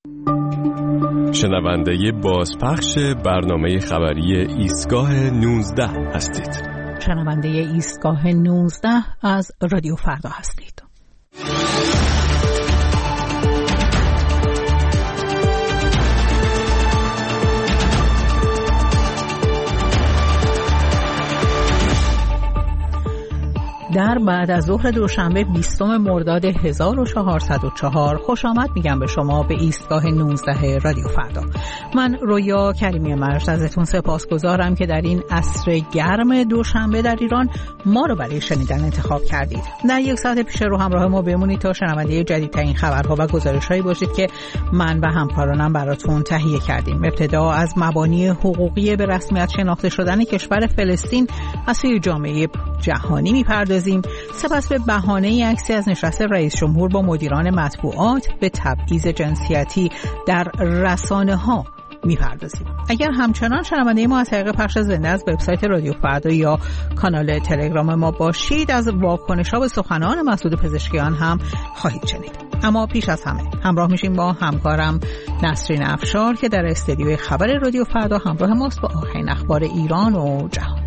شنونده بازپخش برنامه خبری ایستگاه 19 هستید. شنونده ایستگاه 19 از رادیو فردا هستید. در بعد از ظهر دوشنبه 20 مرداد 1404 خوش آمد میگم به شما به ایستگاه 19 رادیو فردا. من رویا کریمی مرشد ازتون سپاسگزارم که در این عصر گرم دوشنبه در ایران ما رو برای شنیدن انتخاب کردید. در یک ساعت پیش رو همراه ما بمونید تا شنونده جدیدترین خبرها و گزارش‌هایی باشید که من و همکارانم براتون تهیه کردیم. ابتدا از مبانی حقوقی به رسمیت شناخته شدن کشور فلسطین از سوی جامعه جهانی میپردازیم. سپس به بهانه عکسی از نشست رئیس جمهور با مدیران مطبوعات به تبعیض جنسیتی در رسانه‌ها میپردازیم. اگر همچنان شنونده ما از طریق پخش زنده از وبسایت رادیو فردا یا کانال تلگرام ما باشید، از واکنش‌ها به سخنان مسعود پزشکیان هم خواهید شنید. اما پیش از همه همراه میشیم با همکارم نسرین افشار که در استودیوی خبر رادیو فردا همراه ماست با آخرین اخبار ایران و جهان.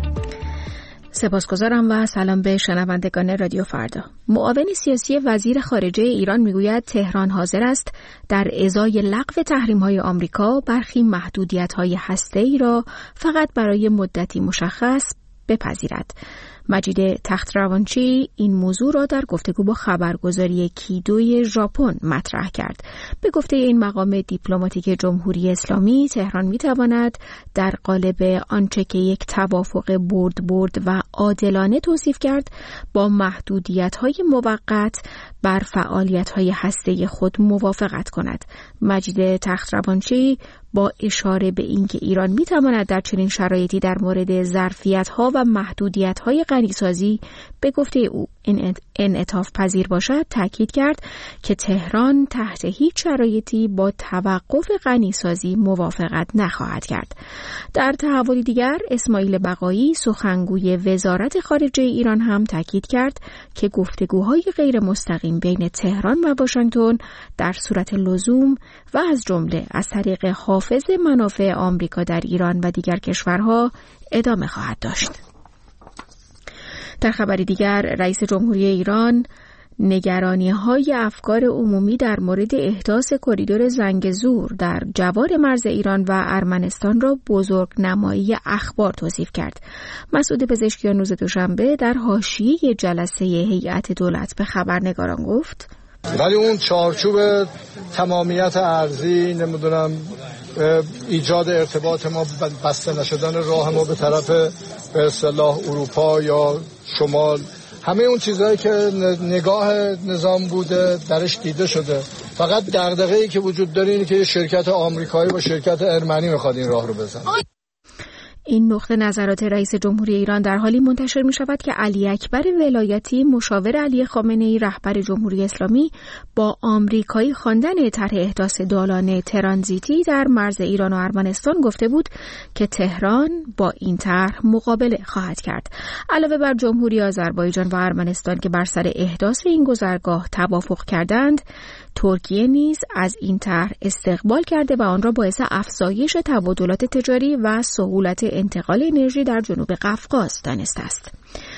سپاسگزارم و سلام به شنوندگان رادیو فردا. معاون سیاسی وزیر خارجه ایران میگوید تهران حاضر است در ازای لغو تحریم‌های آمریکا برخی محدودیت‌های هسته‌ای را فقط برای مدتی مشخص بپذیرد. مجید تخت‌روانچی این موضوع را در گفتگو با خبرگزاری کیدوی ژاپن مطرح کرد. به گفته این مقام دیپلماتیک جمهوری اسلامی، تهران می‌تواند در قالب آنچه که یک توافق برد و عادلانه توصیف کرد با محدودیت‌های موقت بر فعالیت‌های هسته‌ای خود موافقت کند. مجید تخت‌روانچی با اشاره به اینکه ایران می‌تواند در چنین شرایطی در مورد ظرفیت‌ها و محدودیت‌های غنیسازی به گفته او انعطاف پذیر باشد، تاکید کرد که تهران تحت هیچ شرایطی با توقف غنیسازی موافقت نخواهد کرد. در تحولی دیگر، اسماعیل بقایی سخنگوی وزارت خارجه ایران هم تاکید کرد که گفتگوهای غیر مستقیم بین تهران و واشنگتن در صورت لزوم و از جمله از طریق حافظ منافع آمریکا در ایران و دیگر کشورها ادامه خواهد داشت. در خبری دیگر، رئیس جمهوری ایران نگرانی‌های افکار عمومی در مورد احداث کریدور زنگزور در جوار مرز ایران و ارمنستان را بزرگنمایی اخبار توصیف کرد. مسعود پزشکیان روز دوشنبه در حاشیه جلسه هیئت دولت به خبرنگاران گفت: ولی اون چارچوب تمامیت ارضی، نمیدونم ایجاد ارتباط ما، بسته نشدن راه ما به طرف به اصطلاح اروپا یا شمال، همه اون چیزهایی که نگاه نظام بوده درش دیده شده. فقط دغدغه‌ای که وجود داره اینه که شرکت آمریکایی با شرکت ارمنی میخواد این راه رو بزنه. این نقطه نظرات رئیس جمهوری ایران در حالی منتشر می شود که علی اکبر ولایتی، مشاور علی خامنه‌ای رهبر جمهوری اسلامی، با آمریکایی خواندن طرح احداث دالان ترانزیتی در مرز ایران و ارمنستان گفته بود که تهران با این طرح مقابله خواهد کرد. علاوه بر جمهوری آذربایجان و ارمنستان که بر سر احداث این گذرگاه توافق کردند، ترکیه نیز از این طرح استقبال کرده و آن را باعث افزایش تبادلات تجاری و سهولت انتقال انرژی در جنوب قفقاز دانسته است.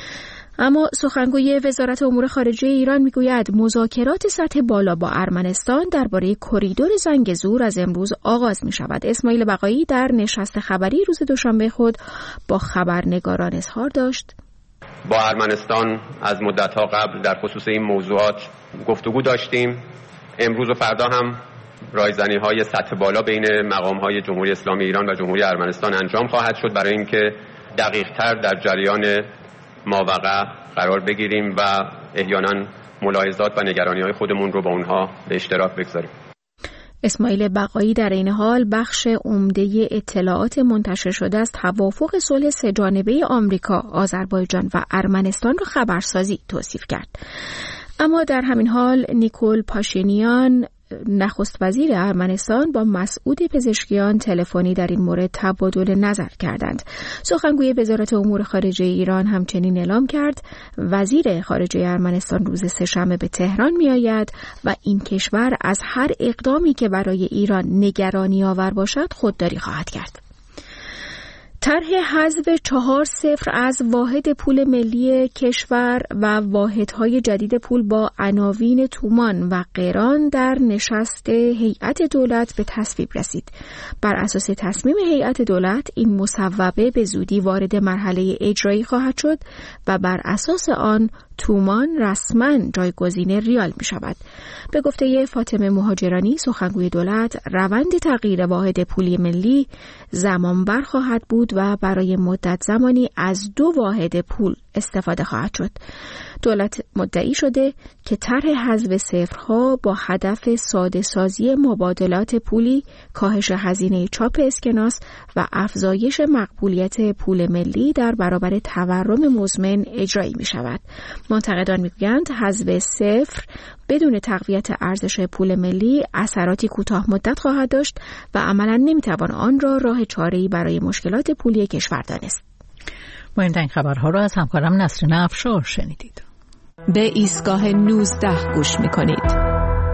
اما سخنگوی وزارت امور خارجه ایران میگوید مذاکرات سطح بالا با ارمنستان درباره کریدور زنگزور از امروز آغاز می شود. اسماعیل بقایی در نشست خبری روز دوشنبه خود با خبرنگاران اظهار داشت: با ارمنستان از مدت‌ها قبل در خصوص این موضوعات گفتگو داشتیم. امروز و فردا هم رایزنی‌های سطح بالا بین مقام‌های جمهوری اسلامی ایران و جمهوری ارمنستان انجام خواهد شد برای اینکه دقیق‌تر در جریان ماوقع قرار بگیریم و احیانا ملاحظات و نگرانی‌های خودمون رو با اونها به اشتراک بگذاریم. اسماعیل بقایی در این حال بخش عمده اطلاعات منتشر شده از توافق صلح سه‌جانبه آمریکا، آذربایجان و ارمنستان را خبرسازی توصیف کرد. اما در همین حال نیکول پاشینیان، نخست وزیر ارمنستان با مسعود پزشکیان تلفنی در این مورد تبادل نظر کردند. سخنگوی وزارت امور خارجه ایران همچنین اعلام کرد وزیر خارجه ارمنستان روز سه‌شنبه به تهران می‌آید و این کشور از هر اقدامی که برای ایران نگرانی آور باشد خودداری خواهد کرد. طرح حذف 4 صفر از واحد پول ملی کشور و واحدهای جدید پول با عناوین تومان و قران در نشست هیئت دولت به تصویب رسید. بر اساس تصمیم هیئت دولت این مصوبه به زودی وارد مرحله اجرایی خواهد شد و بر اساس آن تومان رسما جایگزین ریال می شود. به گفته فاطمه مهاجرانی سخنگوی دولت، روند تغییر واحد پولی ملی زمانبر خواهد بود و برای مدت زمانی از 2 واحد پول استفاده خواهد شد. دولت مدعی شده که طرح حذف صفرها با هدف ساده سازی مبادلات پولی، کاهش هزینه چاپ اسکناس و افزایش مقبولیت پول ملی در برابر تورم مزمن اجرایی می شود. منتقدان میگویند حذف صفر بدون تقویت ارزش پول ملی اثراتی کوتاه مدت خواهد داشت و عملاً نمیتوان آن را راه چاره‌ای برای مشکلات پولی کشور دانست. مهمترین خبرها را از همکارم نسرین افشار شنیدید. به ایستگاه 19 گوش می‌کنید.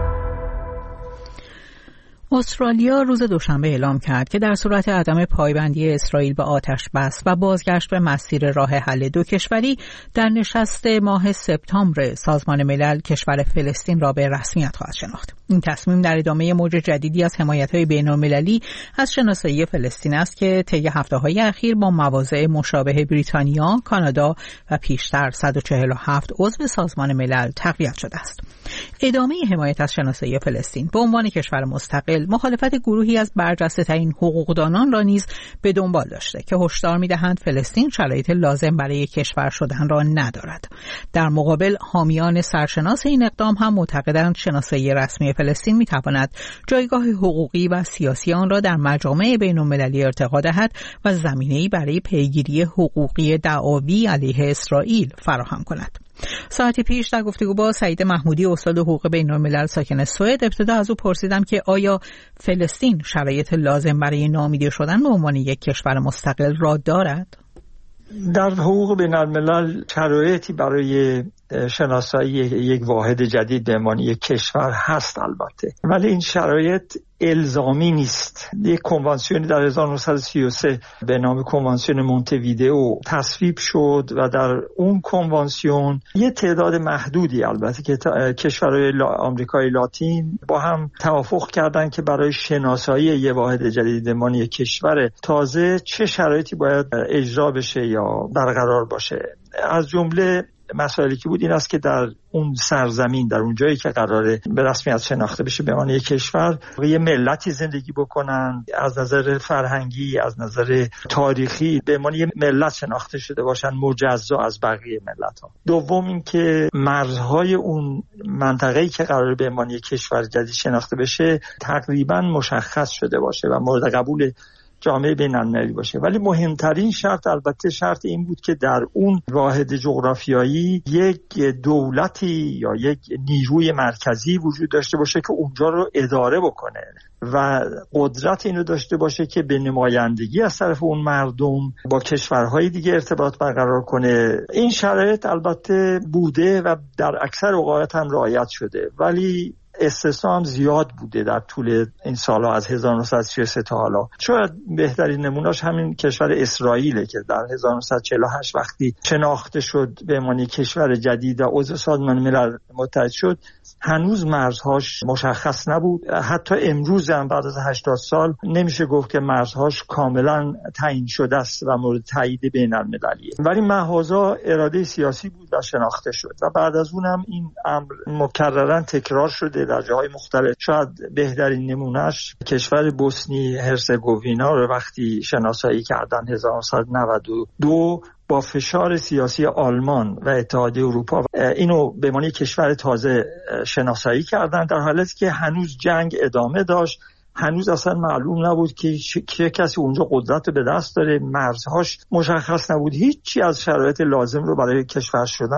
استرالیا روز دوشنبه اعلام کرد که در صورت عدم پایبندی اسرائیل به آتش بس و بازگشت به مسیر راه حل 2 کشوری در نشست ماه سپتامبر سازمان ملل کشور فلسطین را به رسمیت خواهد شناخت. این تصمیم در ادامه موج جدیدی از حمایت‌های بین‌المللی از شناسایی فلسطین است که طی هفته‌های اخیر با مواضع مشابه بریتانیا، کانادا و پیشتر 147 عضو سازمان ملل تقویت شده است. ادامه حمایت از شناسایی فلسطین به عنوان کشور مستقل مخالفت گروهی از برجسته‌ترین حقوقدانان را نیز به دنبال داشته که هشدار می‌دهند فلسطین شرایط لازم برای کشور شدن را ندارد. در مقابل حامیان سرشناس این اقدام هم معتقدند شناسایی رسمی فلسطین می‌تواند جایگاه حقوقی و سیاسی آن را در مجامع بین‌المللی ارتقا دهد و زمینه‌ای برای پیگیری حقوقی دعاوی علیه اسرائیل فراهم کند. ساعتی پیش در گفتگو با سعید محمودی استاد حقوق بین‌الملل ساکن سوئد ابتدا از او پرسیدم که آیا فلسطین شرایط لازم برای نامیده شدن به عنوان یک کشور مستقل را دارد؟ در حقوق بین‌الملل شرایطی برای شناسایی یک واحد جدید به عنوان یک کشور هست البته، ولی این شرایط الزامی نیست. یک کنوانسیونی در 1933 به نام کنوانسیون مونته‌ویدئو تصویب شد و در اون کنوانسیون یه تعداد محدودی البته که کشورهای آمریکای لاتین با هم توافق کردند که برای شناسایی یک واحد جدید به عنوان یک کشور تازه چه شرایطی باید اجرا بشه یا برقرار باشه. از جمله مسائلی که بود این است که در اون سرزمین، در اون جایی که قراره به رسمیت شناخته بشه به عنوان یک کشور، یه ملتی زندگی بکنن، از نظر فرهنگی، از نظر تاریخی به عنوان یه ملت شناخته شده باشن مجزا از بقیه ملت‌ها. دوم این که مرزهای اون منطقه‌ای که قراره به عنوان یک کشور جدید شناخته بشه تقریباً مشخص شده باشه و مورد قبول جامعه بین‌المللی باشه. ولی مهمترین شرط البته شرط این بود که در اون واحد جغرافیایی یک دولتی یا یک نیروی مرکزی وجود داشته باشه که اونجا رو اداره بکنه و قدرت اینو داشته باشه که به نمایندگی از طرف اون مردم با کشورهای دیگه ارتباط برقرار کنه. این شرایط البته بوده و در اکثر اوقات هم رعایت شده، ولی استثنا هم زیاد بوده در طول این سالها از 1933 تا حالا. شاید بهترین نمونهش همین کشور اسرائیله که در 1948 وقتی شناخته شد به عنوان کشور جدید و عضو سازمان ملل متحد شد هنوز مرزهاش مشخص نبود. حتی امروز هم بعد از 80 سال نمیشه گفت که مرزهاش کاملا تعیین شده است و مورد تایید بین‌المللیه، ولی محضاً اراده سیاسی بود و شناخته شد و بعد از اونم این امر مکرراً تکرار شده در جاهای مختلف. شاید بهترین نمونهش کشور بوسنی هرزگوینا رو وقتی شناسایی کردن 1992 با فشار سیاسی آلمان و اتحادیه اروپا اینو به معنی کشور تازه شناسایی کردن، در حالی که هنوز جنگ ادامه داشت، هنوز اصلا معلوم نبود که چه کسی اونجا قدرت به دست داره، مرزهاش مشخص نبود، هیچی از شرایط لازم رو برای کشور شدن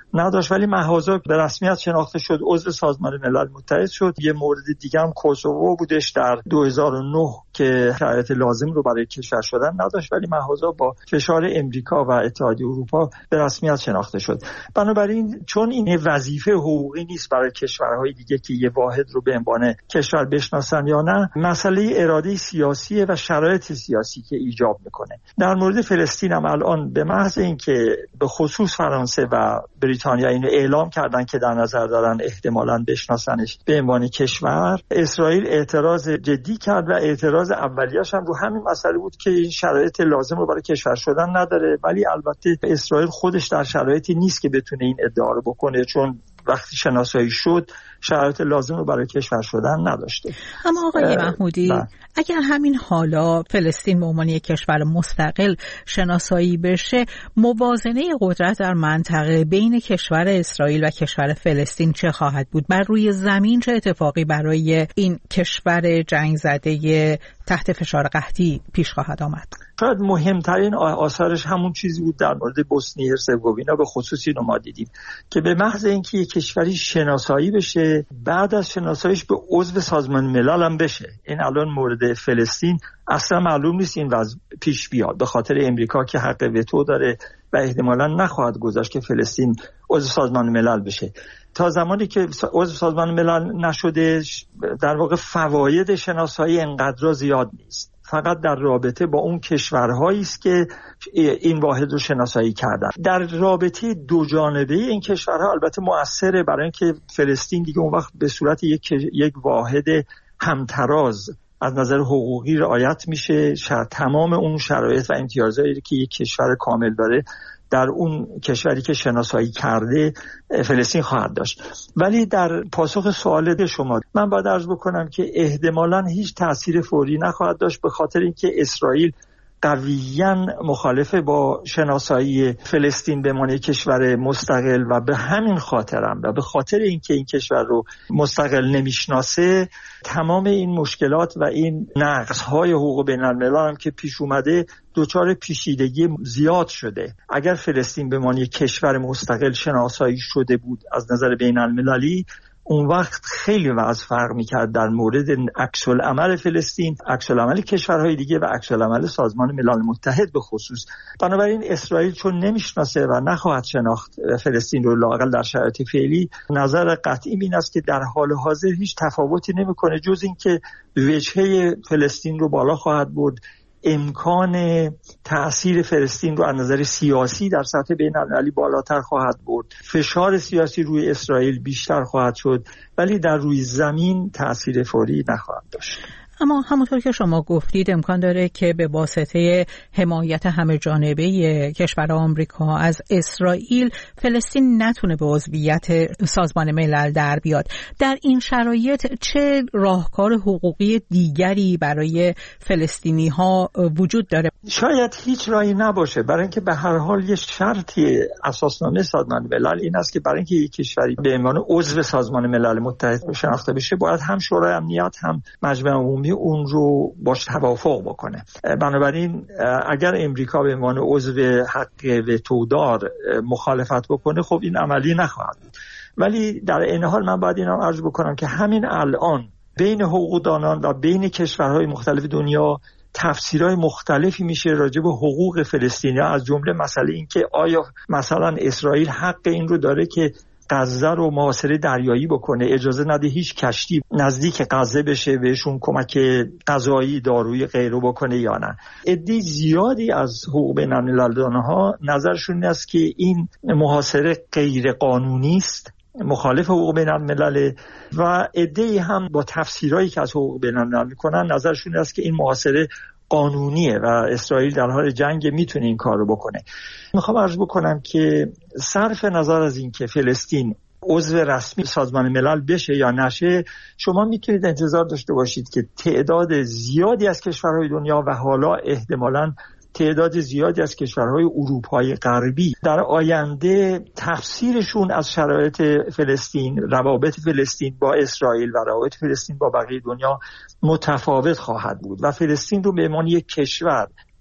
نداشت، ولی مهازا به رسمیت شناخته شد، عضو سازمان ملل متحد شد. یه مورد دیگه هم کوسوو بودش در 2009 که شرایط لازم رو برای کشور شدن نداشت، ولی مهازا با فشار امریکا و اتحادیه اروپا به رسمیت شناخته شد. بنابراین چون این وظیفه حقوقی نیست برای کشورهای دیگه که یه واحد رو به عنوان کشور بشناسن یا نه، مسئله اراده سیاسی و شرایط سیاسی که ایجاب میکنه. در مورد فلسطین هم الان به محض اینکه به خصوص فرانسه و بریتانیا اینو اعلام کردن که در نظر دارن احتمالاً بشناسنش به عنوان کشور، اسرائیل اعتراض جدی کرد و اعتراض اولیه‌اش هم رو همین مسئله بود که این شرایط لازم رو برای کشور شدن نداره. ولی البته اسرائیل خودش در شرایطی نیست که بتونه این ادعا رو بکنه، چون وقتی شناسایی شد شرایط لازم رو برای کشور شدن نداشته. اما آقای محمودی، اگر همین حالا فلسطین به عنوان یک کشور مستقل شناسایی بشه، موازنه قدرت در منطقه بین کشور اسرائیل و کشور فلسطین چه خواهد بود؟ بر روی زمین چه اتفاقی برای این کشور جنگ زده تحت فشار قحطی پیش خواهد آمد؟ شاید مهمترین آثارش همون چیزی بود در مورد بوسنی هرزگوینا به خصوص اینو ما دیدیم که به محض اینکه یک کشوری شناسایی بشه، بعد از شناساییش به عضو سازمان ملل هم بشه. این الان مورد فلسطین اصلا معلوم نیست این وضع پیش بیاد، به خاطر امریکا که حق وتو داره و احتمالاً نخواهد گذاشت که فلسطین عضو سازمان ملل بشه. تا زمانی که عضو سازمان ملل نشده، در واقع فواید شناسایی انقدر زیاد نیست، فقط در رابطه با اون کشورهایی است که این واحد رو شناسایی کردن. در رابطه دو جانبه این کشورها البته مؤثره، برای اینکه فلسطین دیگه اون وقت به صورت یک واحد همتراز از نظر حقوقی رعایت میشه. تمام اون شرایط و امتیازاتی که یک کشور کامل داره در اون کشوری که شناسایی کرده فلسطین خواهد داشت. ولی در پاسخ سوال شما من باید عرض بکنم که احتمالاً هیچ تأثیر فوری نخواهد داشت، به خاطر اینکه اسرائیل قویاً مخالفه با شناسایی فلسطین به عنوان کشور مستقل و به همین خاطرم و به خاطر اینکه این کشور رو مستقل نمیشناسه، تمام این مشکلات و این نقض‌های حقوق بین‌الملل هم که پیش اومده دچار پیچیدگی زیاد شده. اگر فلسطین به عنوان کشور مستقل شناسایی شده بود از نظر بین‌المللی، اون وقت خیلی وضع فرق میکرد در مورد عکس العمل فلسطین، عکس العمل کشورهای دیگه و عکس العمل سازمان ملل متحد به خصوص. بنابراین اسرائیل چون نمیشناسه و نخواهد شناخت فلسطین رو، لااقل در شرایط فعلی، نظر قطعی این است که در حال حاضر هیچ تفاوتی نمیکنه جز اینکه وجهه فلسطین رو بالا خواهد برد، امکان تأثیر فلسطین رو از نظر سیاسی در سطح بین‌المللی بالاتر خواهد برد، فشار سیاسی روی اسرائیل بیشتر خواهد شد، ولی در روی زمین تأثیر فوری نخواهد داشت. اما همونطور که شما گفتید امکان داره که به واسطه حمایت همه جانبه کشور آمریکا از اسرائیل فلسطین نتونه به عضویت سازمان ملل در بیاد. در این شرایط چه راهکار حقوقی دیگری برای فلسطینی ها وجود داره؟ شاید هیچ راهی نباشه، برای اینکه به هر حال یه شرطی اساسنامه سازمان ملل این است که برای اینکه یک کشوری به عنوان عضو سازمان ملل متحد شناخته بشه، باید هم شورای امنیت هم مجمع عمومی اون رو باش توافق بکنه. بنابراین اگر امریکا به عنوان عضو حق وتو دار مخالفت بکنه، خب این عملی نخواهد بود. ولی در این حال من باید اینم عرض بکنم که همین الان بین حقوقدانان و بین کشورهای مختلف دنیا تفسیرهای مختلفی میشه راجع به حقوق فلسطینی‌ها، از جمله مسئله این که آیا مثلا اسرائیل حق این رو داره که غزه رو محاصره دریایی بکنه، اجازه نده هیچ کشتی نزدیک غزه بشه، بهشون کمک غذایی، دارویی غیره بکنه یا نه. عده زیادی از حقوق بین‌المللی‌ها نظرشون این است که این محاصره غیر قانونی است، مخالف حقوق بین‌الملل، و عده‌ای هم با تفسیرایی که از حقوق بین‌الملل میکنن نظرشون این است که این محاصره قانونیه و اسرائیل در حال جنگ میتونه این کار رو بکنه. میخوام عرض بکنم که صرف نظر از این که فلسطین عضو رسمی سازمان ملل بشه یا نشه، شما میتونید انتظار داشته باشید که تعداد زیادی از کشورهای دنیا و حالا احتمالاً تعداد زیادی از کشورهای اروپای غربی در آینده تفسیرشون از شرایط فلسطین، روابط فلسطین با اسرائیل و روابط فلسطین با بقیه دنیا متفاوت خواهد بود و فلسطین رو به عنوان یک کشور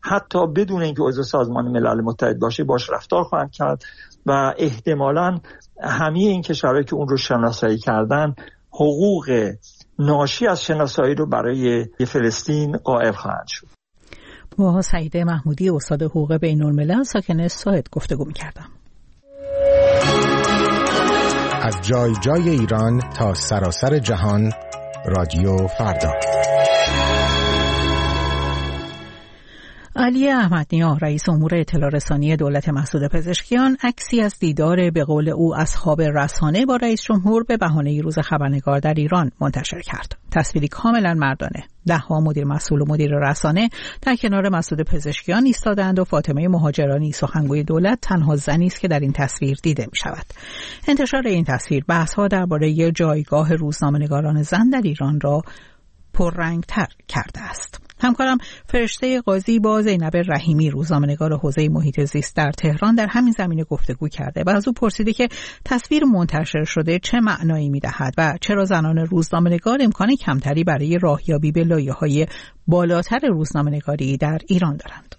حتی بدون اینکه عضو سازمان ملل متحد باشه باش رفتار خواهند کرد و احتمالاً همه این کشورهایی که اون رو شناسایی کردن حقوق ناشی از شناسایی رو برای فلسطین قائل خواهند شد. با سعیده محمودی استاد حقوق بین‌الملل ساکن ساعد گفتگو می‌کردم. از جای جای ایران تا سراسر جهان، رادیو فردا. علی احمدنیا رئیس امور اطلاع رسانی دولت مسعود پزشکیان عکسی از دیدار به قول او اصحاب رسانه با رئیس جمهور به بهانه روز خبرنگار در ایران منتشر کرد. تصویری کاملا مردانه. ده‌ها مدیر مسئول و مدیر رسانه در کنار مسعود پزشکیان ایستادند و فاطمه مهاجرانی سخنگوی دولت تنها زنی است که در این تصویر دیده می شود. انتشار این تصویر بحث‌ها درباره جایگاه روزنامه‌نگاران زن در ایران را پررنگ‌تر کرده است. همکارم فرشته قاضی با زینب رحیمی روزنامه‌نگار حوزه محیط زیست در تهران در همین زمینه گفتگو کرده و از او پرسیده که تصویر منتشر شده چه معنایی می‌دهد و چرا زنان روزنامه‌نگار امکان کمتری برای راهیابی به لایه‌های بالاتر روزنامه‌نگاری در ایران دارند.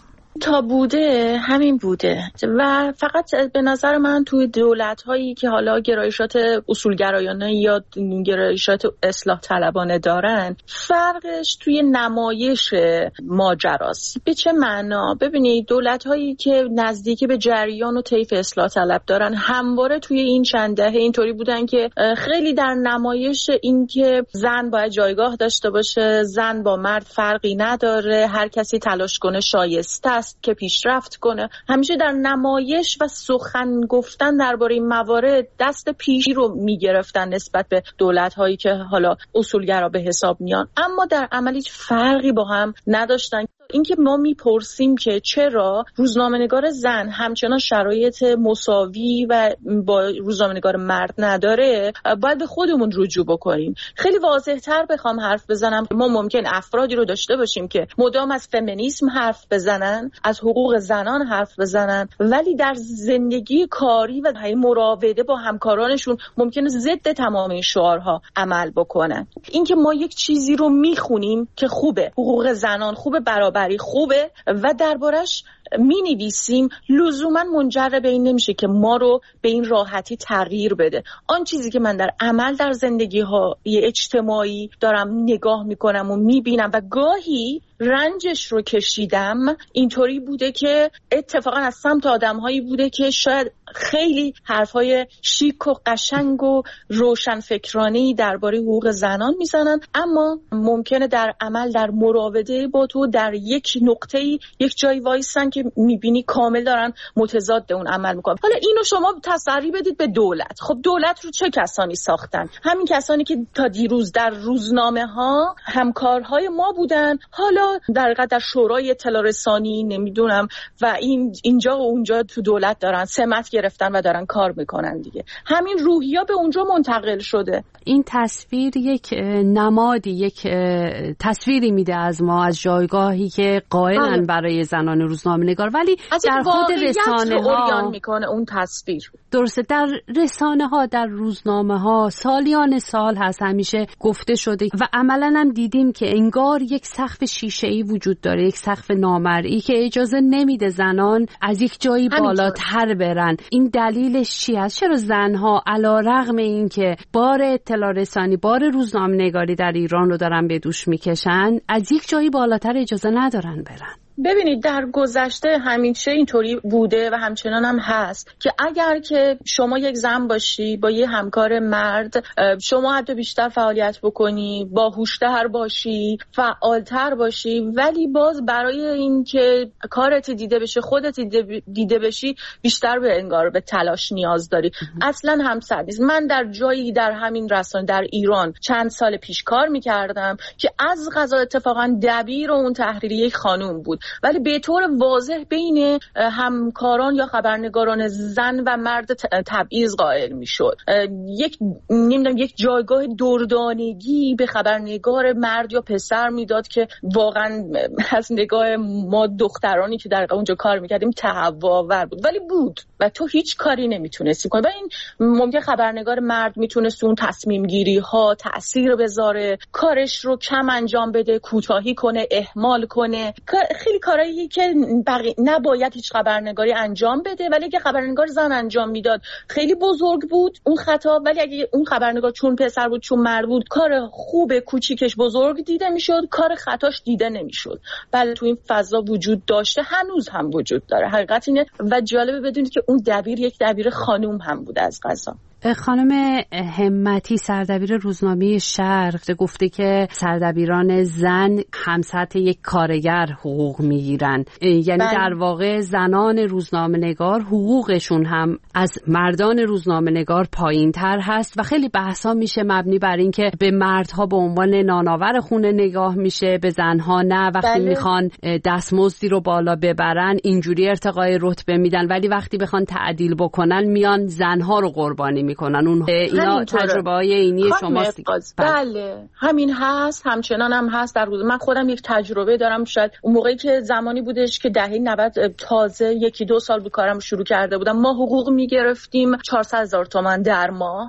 تا بوده همین بوده و فقط به نظر من توی دولت‌هایی که حالا گرایشات اصولگرایانه یا گرایشات اصلاح طلبانه دارن فرقش توی نمایش ماجراست. به چه معنا؟ ببینید دولت‌هایی که نزدیکی به جریان و طیف اصلاح طلب دارن همواره توی این چند دهه اینطوری بودن که خیلی در نمایش این که زن باید جایگاه داشته باشه، زن با مرد فرقی نداره، هر کسی تلاش کنه شایسته است که پیشرفت کنه، همیشه در نمایش و سخن گفتن درباره این موارد دست پیشی رو میگرفتن نسبت به دولت‌هایی که حالا اصولگرا به حساب میان، اما در عمل هیچ فرقی با هم نداشتن. اینکه ما میپرسیم که چرا روزنامه‌نگار زن همچنان شرایط مساوی و با روزنامه‌نگار مرد نداره، باید به خودمون رجوع بکنیم. خیلی واضح‌تر بخوام حرف بزنم، ما ممکن افرادی رو داشته باشیم که مدام از فمینیسم حرف بزنن، از حقوق زنان حرف بزنن، ولی در زندگی کاری و مراوده با همکارانشون ممکنه ضد تمام این شعارها عمل بکنن. اینکه ما یک چیزی رو میخونیم که خوبه، حقوق زنان خوبه، برابری خوبه و دربارش می‌نویسیم، لزوما منجر به این نمیشه که ما رو به این راحتی تغییر بده. آن چیزی که من در عمل در زندگی‌های اجتماعی دارم نگاه میکنم و میبینم و گاهی رنجش رو کشیدم، اینطوری بوده که اتفاقا از سمت آدم‌هایی بوده که شاید خیلی حرفای شیک و قشنگ و روشنفکرانه‌ای درباره حقوق زنان میزنن، اما ممکنه در عمل در مراوده با تو در یک نقطه‌ای یک جای وایسن که میبینی کامل دارن متضاد اون عمل میکنن. حالا اینو شما تسری بدید به دولت. خب دولت رو چه کسانی ساختن؟ همین کسانی که تا دیروز در روزنامه‌ها همکارهای ما بودن، حالا در شورای اطلاع رسانی نمیدونم و اینجا و اونجا تو دولت دارن سمت گرفتن و دارن کار میکنن دیگه. همین روحیه به اونجا منتقل شده. این تصویر یک نمادی، یک تصویری میده از ما، از جایگاهی که قائلن برای زنان روزنامه‌نگار، ولی در خود رسانه‌ها اوریان میکنه اون تصویر. درسته، در رسانه‌ها، در روزنامه‌ها سالیان سال هست همیشه گفته شده و عملاً هم دیدیم که انگار یک سقف شیشه‌ای وجود داره، یک سقف نامرئی که اجازه نمیده زنان از یک جایی بالاتر برن. این دلیلش چی است؟ چرا زنها علی‌رغم این که بار اطلاع رسانی، بار روزنامه‌نگاری در ایران رو دارن به دوش میکشن، از یک جایی بالاتر اجازه ندارن برن؟ ببینید در گذشته همیشه اینطوری بوده و همچنان هم هست که اگر که شما یک زن باشی با یه همکار مرد، شما حتی بیشتر فعالیت بکنی، باهوش‌تر باشی، فعالتر باشی، ولی باز برای این که کارت دیده بشه، خودت دیده بشی، بیشتر به انگار به تلاش نیاز داری. اصلا همسر نیست. من در جایی در همین رسانه در ایران چند سال پیش کار می‌کردم که از قضا اتفاقا دبیر اون تحریری یک خانوم بود، ولی به طور واضح بین همکاران یا خبرنگاران زن و مرد تبعیض قائل میشد. یک جایگاه دردانگی به خبرنگار مرد یا پسر میداد که واقعا از نگاه ما دخترانی که در اونجا کار میکردیم تهوع‌آور بود، ولی بود و تو هیچ کاری نمیتونستی کنی. و این ممکن خبرنگار مرد میتونست اون تصمیم گیری ها تأثیر بذاره، کارش رو کم انجام بده، کوتاهی کنه، اهمال کنه. خیلی خیلی کارهایی که نباید هیچ خبرنگاری انجام بده، ولی اگه خبرنگار زن انجام میداد خیلی بزرگ بود اون خطا، ولی اگه اون خبرنگار چون پسر بود چون مرد بود کار خوب کوچیکش بزرگ دیده میشد، کار خطاش دیده نمیشد. بله تو این فضا وجود داشته، هنوز هم وجود داره، حقیقت اینه. و جالبه بدونید که اون دبیر یک دبیر خانوم هم بود از قضا. خانم همتی سردبیر روزنامه شرق گفته که سردبیران زن هم سطح یک کارگر حقوق میگیرن، یعنی در واقع زنان روزنامه‌نگار حقوقشون هم از مردان روزنامه‌نگار پایین‌تر هست و خیلی بحثا میشه مبنی بر این که به مردها به عنوان نانآور خونه نگاه میشه، به زنها نه. وقتی میخوان دستمزدی رو بالا ببرن اینجوری ارتقای رتبه میدن، ولی وقتی بخوان تعدیل بکنن میان زنها رو قربانی میکنن. اینا تجربه‌های اینی شماست؟ بله همین هست، همچنان هم هست. در روز من خودم یک تجربه دارم. شاید اون موقعی که زمانی بودش که دهه 90 تازه 1-2 سال بود کارم شروع کرده بودم، ما حقوق میگرفتیم 400,000 تومان در ماه.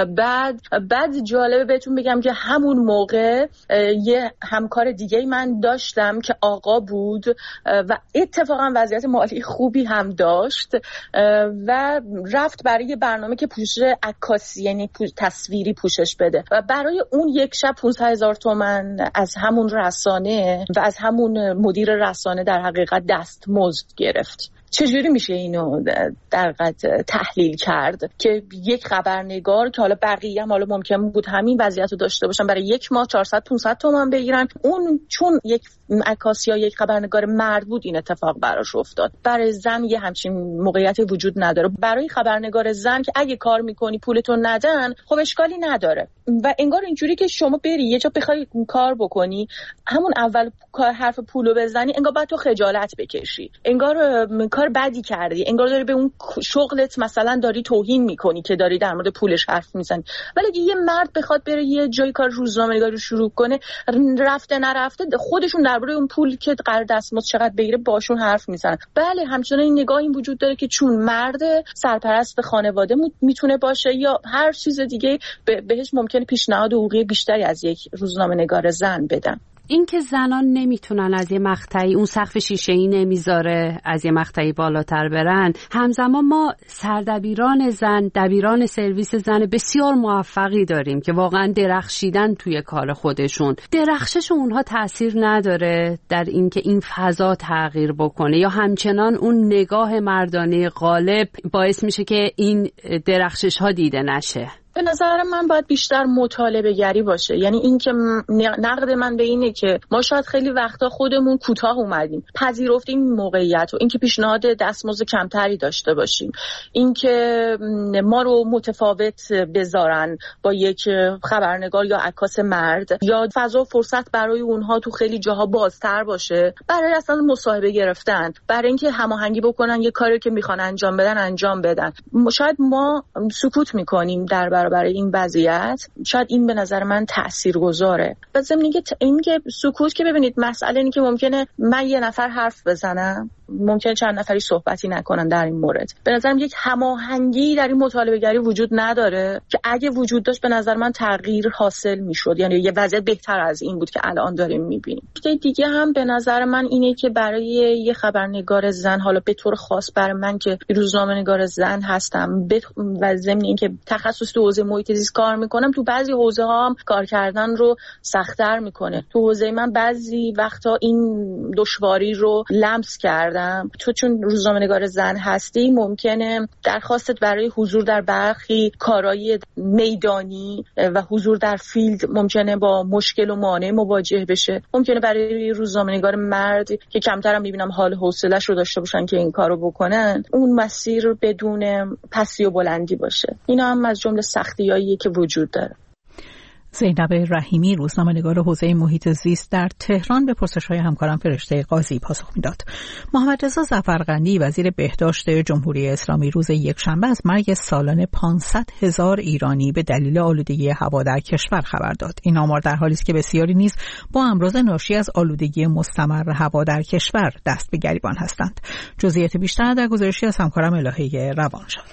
بعد جالبه بهتون بگم که همون موقع یه همکار دیگه من داشتم که آقا بود و اتفاقا وضعیت مالی خوبی هم داشت و رفت برای برنامه که پوشش عکاسی یعنی تصویری پوشش بده و برای اون یک شب 15,000 تومان از همون رسانه و از همون مدیر رسانه در حقیقت دستمزد گرفت. چجوری میشه اینو در حقیقت تحلیل کرد که یک خبرنگار که حالا بقیه هم حالا ممکن بود همین وضعیت رو داشته باشن برای یک ماه 400-500 تومان بگیرن، اون چون یک عکاسی یا یک خبرنگار مرد بود این اتفاق براش افتاد. برای زن یه همچین موقعیتی وجود نداره. برای خبرنگار زن که اگه کار میکنی پولتون ندن خب اشکالی نداره و انگار اینجوری که شما بری یه جا بخوای کار بکنی همون اول حرف پولو بزنی انگار باید تو خجالت بکشی، انگار کار بدی کردی، انگار داری به اون شغلت مثلا داری توهین میکنی که داری در مورد پولش حرف میزنی. ولی اگه یه مرد بخواد بره یه جای کار روزنامه‌نگاری شروع کنه، رفته نرفته خودشون درباره اون پول که قرار دستمزد چقدر بگیره باشون حرف میزنن. بله همچنان این نگاه این وجود داره که چون مرد سرپرست خانواده میتونه باشه یا هر چیز دیگه بهش ممکنه پیشنهاد حقوقی بیشتری از یک روزنامه‌نگار زن بدن. این که زنان نمیتونن از یه مقطعی اون سقف شیشه‌ای نمیذاره از یه مقطعی بالاتر برن، همزمان ما سردبیران زن، دبیران سرویس زن بسیار موفقی داریم که واقعا درخشیدن توی کار خودشون. درخشش اونها تأثیر نداره در اینکه این فضا تغییر بکنه یا همچنان اون نگاه مردانه غالب باعث میشه که این درخشش ها دیده نشه؟ به نظر من باید بیشتر مطالبه گری باشه. یعنی این که نقد من به اینه که ما شاید خیلی وقتا خودمون کوتاه اومدیم، پذیرفتیم این موقعیت رو، این که پیشنهاد دستمزد کمتری داشته باشیم، این که ما رو متفاوت بذارن با یک خبرنگار یا عکاس مرد یا فضا فرصت برای اونها تو خیلی جاها بازتر باشه برای اصلا مصاحبه گرفتن، برای اینکه هماهنگی بکنن یه کاری که میخوان انجام بدن. شاید ما سکوت میکنیم در برابر این وضعیت. شاید این به نظر من تاثیرگذاره. و ضمن اینکه سکوت که ببینید مسئله اینه که ممکنه من یه نفر حرف بزنم، ممکنه چند نفری صحبتی نکنن در این مورد. به نظرم یک هماهنگی در این مطالبه گری وجود نداره که اگه وجود داشت به نظر من تغییر حاصل میشد، یعنی یه وضعیت بهتر از این بود که الان داریم میبینیم. دیگه هم به نظر من اینه که برای یه خبرنگار زن، حالا به طور خاص برای من که روزنامه‌نگار زن هستم و ضمن اینکه تخصص تو حوزه محیط زیست کار میکنم، تو بعضی حوزه ها هم کار کردن رو سخت‌تر میکنه. تو حوزه من بعضی وقتا این دشواری رو لمس کردم. تو چون روزنامه‌نگار زن هستی ممکنه درخواستت برای حضور در برخی کارهای میدانی و حضور در فیلد ممکنه با مشکل و مانع مواجه بشه. ممکنه برای روزنامه‌نگار مرد که کمتر هم میبینم حال حوصله‌اش رو داشته باشن که این کارو بکنن، اون مسیر بدون پستی و بلندی باشه. اینا هم از جمله سختی‌هایی که وجود داره. زینب رحیمی روزنامه‌نگار حوزه محیط زیست در تهران به پرسش‌های همکارم فرشته قاضی پاسخ میداد. محمد رضا ظفرقندی وزیر بهداشت جمهوری اسلامی روز یکشنبه از مرگ سالانه 500,000 ایرانی به دلیل آلودگی هوا در کشور خبر داد. این آمار در حالی است که بسیاری نیز با امراض ناشی از آلودگی مستمر هوا در کشور دست به گریبان هستند. جزئیات بیشتر در گزارشی از همکارم الهه روان شد.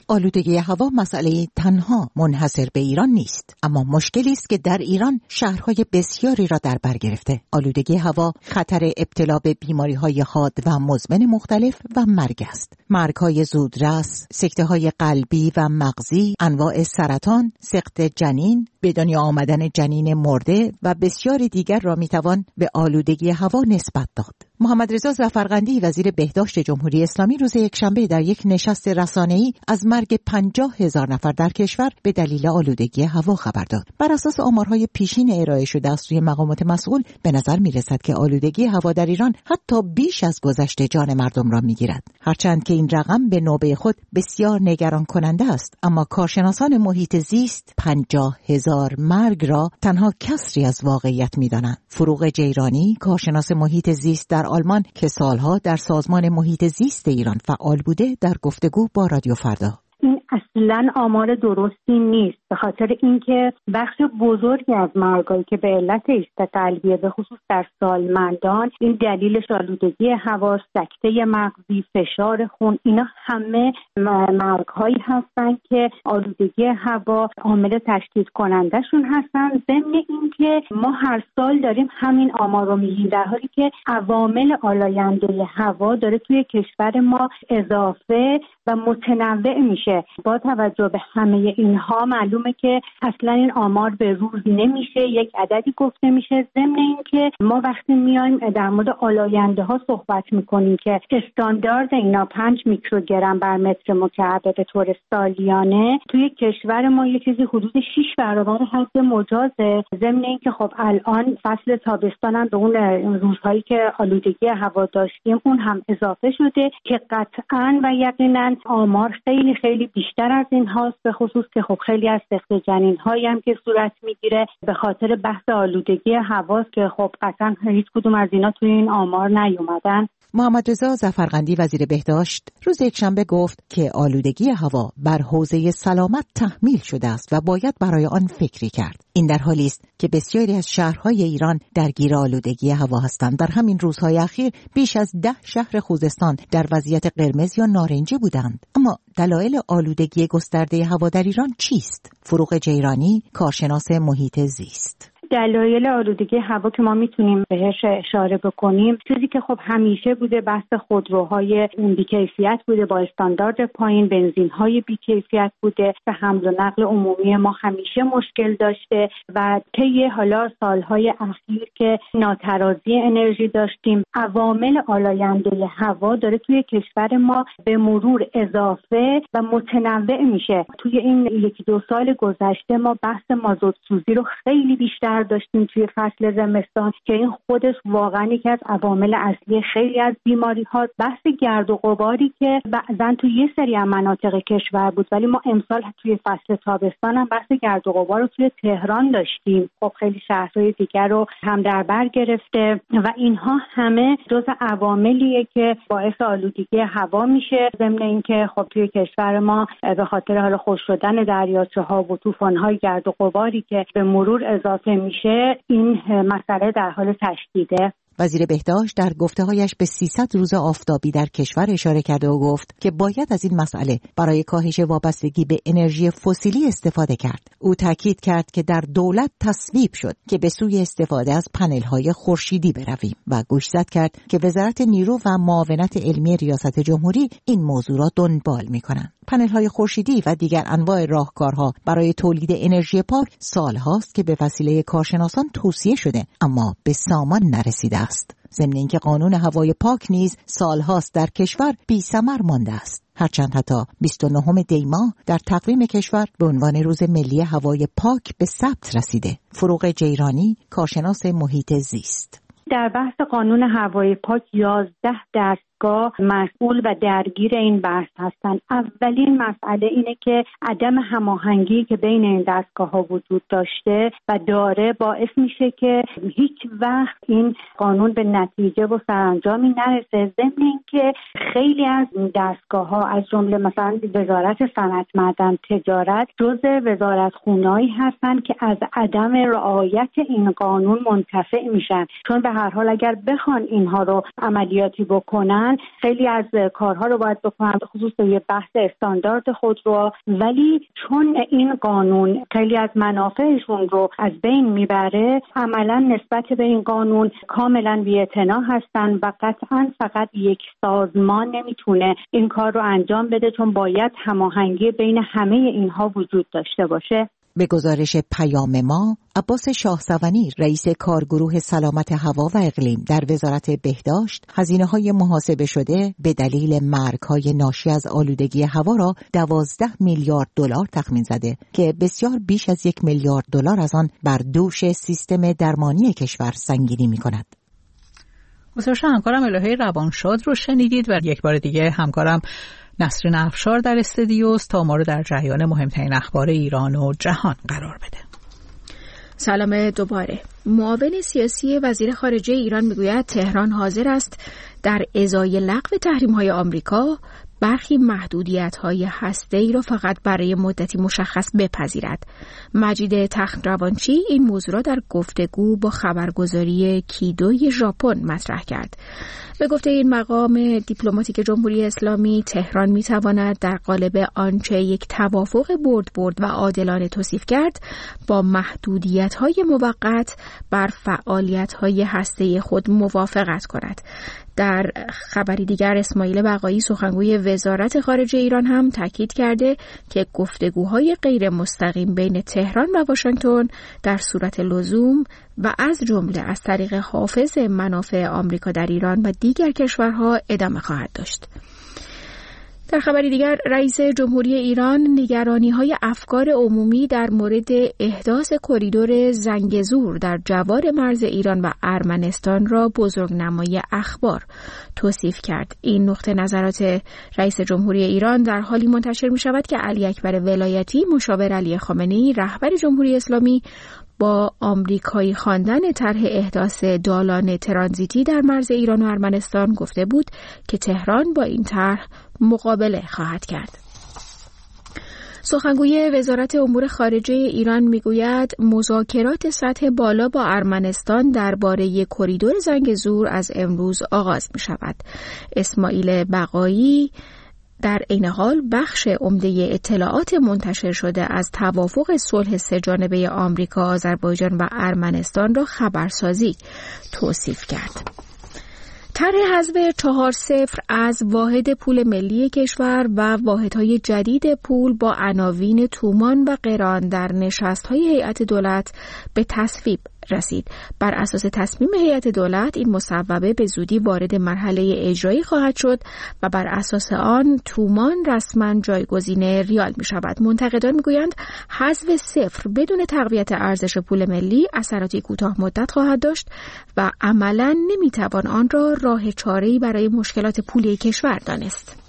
آلودگی هوا مسئله تنها منحصر به ایران نیست، اما مشکلی است که در ایران شهرهای بسیاری را در بر گرفته. آلودگی هوا خطر ابتلا به بیماری‌های حاد و مزمن مختلف و مرگ است. مرگ‌های زودرس، سکته‌های قلبی و مغزی، انواع سرطان، سقط جنین، به دنیا آمدن جنین مرده و بسیاری دیگر را میتوان به آلودگی هوا نسبت داد. محمد رضا ظفرقندی وزیر بهداشت جمهوری اسلامی روز یکشنبه در یک نشست رسانه‌ای از مرگ 50,000 نفر در کشور به دلیل آلودگی هوا خبر داد. بر اساس آمارهای پیشین ارائه شده از سوی مقامات مسئول به نظر می‌رسد که آلودگی هوا در ایران حتی بیش از گذشت جان مردم را می‌گیرد. هرچند که این رقم به نوبه خود بسیار نگران کننده است، اما کارشناسان محیط زیست 50,000 مرگ را تنها کسری از واقعیت می‌دانند. فروغ جیرانی، کارشناس محیط زیست در آلمان که سالها در سازمان محیط زیست ایران فعال بوده، در گفتگو با رادیو فردا: این اصلاً آمار درستی نیست، به خاطر اینکه بخش بزرگی از مرگایی که به علت ایست قلبیه، به خصوص در سالمندان، این دلیلش آلودگی هوا، سکته مغزی، فشار خون، اینا همه مرگهایی هستن که آلودگی هوا عامل تشدید کنندشون هستن. ضمن اینکه ما هر سال داریم همین آمار رو میگیم، در حالی که عوامل آلاینده هوا داره توی کشور ما اضافه و متنوع میشه. با توجه به همه اینها معلومه که اصلا این آمار به روز نمیشه، یک عددی گفته میشه. ضمن اینکه ما وقتی میایم در مورد آلاینده ها صحبت میکنیم که استاندارد اینا 5 میکروگرم بر متر مکعب به طور سالیانه، توی کشور ما یه چیزی حدود 6 برابر حد مجازه. ضمن اینکه خب الان فصل تابستان هم به اون روزهایی که آلودگی هوا داشتیم اون هم اضافه شده که قطعاً و یقیناً آمار خیلی خیلی بیشتر از این هاست، به خصوص که خب خیلی از سقط جنین هایی هم که صورت میگیره به خاطر بحث آلودگی هواست که خب قطعا هیچ کدوم از اینا توی این آمار نیومدن. محمد رضا ظفرقندی وزیر بهداشت روز یکشنبه گفت که آلودگی هوا بر حوزه سلامت تحمیل شده است و باید برای آن فکری کرد. این در حالی است که بسیاری از شهرهای ایران درگیر آلودگی هوا هستند. در همین روزهای اخیر بیش از 10 شهر خوزستان در وضعیت قرمز یا نارنجی بودند. اما دلایل آلودگی گسترده هوا در ایران چیست؟ فروغ جیرانی، کارشناس محیط زیست: دلایل آلودگی هوا که ما میتونیم بهش اشاره بکنیم، چیزی که خب همیشه بوده بحث خودروهای بی‌کیفیت بوده با استاندارد پایین، بنزین‌های بی‌کیفیت بوده و حمل و نقل عمومی ما همیشه مشکل داشته و طی حالا سالهای اخیر که ناترازی انرژی داشتیم، عوامل آلاینده هوا داره توی کشور ما به مرور اضافه و متنوع میشه. توی این 1-2 سال گذشته ما بحث مازوت سوزی رو خیلی بیشتر داشتیم توی فصل زمستان که این خودش واقعا یکی از عوامل اصلی خیلی از بیماری ها. بحث گرد و غباری که بعضا توی یه سری از مناطق کشور بود، ولی ما امسال توی فصل تابستان هم بحث گرد و غبار رو توی تهران داشتیم. خب خیلی شهرهای دیگر رو هم در بر گرفته و اینها همه جز عواملیه که باعث آلودگی هوا میشه. ضمن اینکه خب توی کشور ما به خاطر حال خشک شدن دریاچه‌ها و طوفان‌های گرد و غباری که به مرور اضافه میشه، این مسئله در حال تشدیده. وزیر بهداشت در گفته‌هایش به 300 روز آفتابی در کشور اشاره کرده و گفت که باید از این مسئله برای کاهش وابستگی به انرژی فسیلی استفاده کرد. او تاکید کرد که در دولت تصویب شد که به سوی استفاده از پنل‌های خورشیدی برویم و گوشزد کرد که وزارت نیرو و معاونت علمی ریاست جمهوری این موضوع را دنبال می‌کنند. پنل‌های خورشیدی و دیگر انواع راهکارها برای تولید انرژی پاک سال‌هاست که به وسیله کارشناسان توصیه شده اما به سامان نرسیده است. ضمن اینکه قانون هوای پاک نیز سال‌هاست در کشور بی‌ثمر مانده است. هرچند حتی 29 دی ماه در تقویم کشور به عنوان روز ملی هوای پاک به ثبت رسیده. فروغ جیرانی، کارشناس محیط زیست: در بحث قانون هوای پاک 11 دستگاه مسئول و درگیر این بحث هستند. اولین مسئله اینه که عدم هماهنگی که بین این دستگاه‌ها وجود داشته و داره باعث میشه که هیچ وقت این قانون به نتیجه و سرانجامی نرسه. ضمن اینکه خیلی از دستگاه‌ها از جمله مثلا وزارت صنعت معدن تجارت جزء وزارتخونه‌ای هستن که از عدم رعایت این قانون منتفع میشن، چون به هر حال اگر بخوان اینها رو عملیاتی بکنن من خیلی از کارها رو باید بکنم، خصوص توی بحث استاندارد خودرو، ولی چون این قانون خیلی از منافعشون رو از بین میبره، عملا نسبت به این قانون کاملا بی‌اعتنا هستن و قطعا فقط یک سازمان نمیتونه این کار رو انجام بده، چون باید هماهنگی بین همه اینها وجود داشته باشه. به گزارش پیام ما، عباس شاهسوانی، رئیس کارگروه سلامت هوا و اقلیم در وزارت بهداشت، هزینه‌های محاسبه شده به دلیل مرگ‌های ناشی از آلودگی هوا را 12 میلیارد دلار تخمین زده که بسیار بیش از 1 میلیارد دلار از آن بر دوش سیستم درمانی کشور سنگینی می‌کند. گزارش همکارم الهه روانشاد رو شنیدید و یک بار دیگه همکارم نسرین افشار در استودیوست تا ما رو در جریان مهمترین اخبار ایران و جهان قرار بده. سلام دوباره. معاون سیاسی وزیر خارجه ایران میگوید تهران حاضر است در ازای لغو تحریم‌های آمریکا برخی محدودیت‌های هسته‌ای را فقط برای مدتی مشخص بپذیرد. مجید تخت-روانچی این موضوع را در گفتگو با خبرگزاری کیدو ژاپن مطرح کرد. به گفته این مقام دیپلماتیک جمهوری اسلامی، تهران می‌تواند در قالب آنچه یک توافق برد و عادلانه توصیف کرد، با محدودیت‌های موقت بر فعالیت‌های هسته‌ای خود موافقت کند. در خبری دیگر اسماعیل بقایی سخنگوی وزارت خارجه ایران هم تاکید کرده که گفتگوهای غیر مستقیم بین تهران و واشنگتن در صورت لزوم و از جمله از طریق حافظ منافع آمریکا در ایران و دیگر کشورها ادامه خواهد داشت. در خبری دیگر رئیس جمهوری ایران نگرانی‌های افکار عمومی در مورد احداث کریدور زنگزور در جوار مرز ایران و ارمنستان را بزرگنمای اخبار توصیف کرد. این نقطه نظرات رئیس جمهوری ایران در حالی منتشر می‌شود که علی اکبر ولایتی مشاور علی خامنه‌ای رهبر جمهوری اسلامی با آمریکایی خواندن طرح احداث دالان ترانزیتی در مرز ایران و ارمنستان گفته بود که تهران با این طرح مقابله خواهد کرد. سخنگوی وزارت امور خارجه ایران میگوید مذاکرات سطح بالا با ارمنستان درباره کریدور زنگزور از امروز آغاز می شود. اسماعیل بقایی در این حال بخش عمده اطلاعات منتشر شده از توافق صلح سه‌جانبه آمریکا، آذربایجان و ارمنستان را خبرسازی توصیف کرد. طرح حذف 4-0 از واحد پول ملی کشور و واحدهای جدید پول با عناوین تومان و قران در نشست‌های هیئت دولت به تصویب رسید. بر اساس تصمیم هیئت دولت این مصوبه به زودی وارد مرحله اجرایی خواهد شد و بر اساس آن تومان رسما جایگزین ریال می شود. منتقدان می گویند حذف 0 بدون تقویت ارزش پول ملی اثراتی کوتاه مدت خواهد داشت و عملا نمی توان آن را راه چاره‌ای برای مشکلات پولی کشور دانست.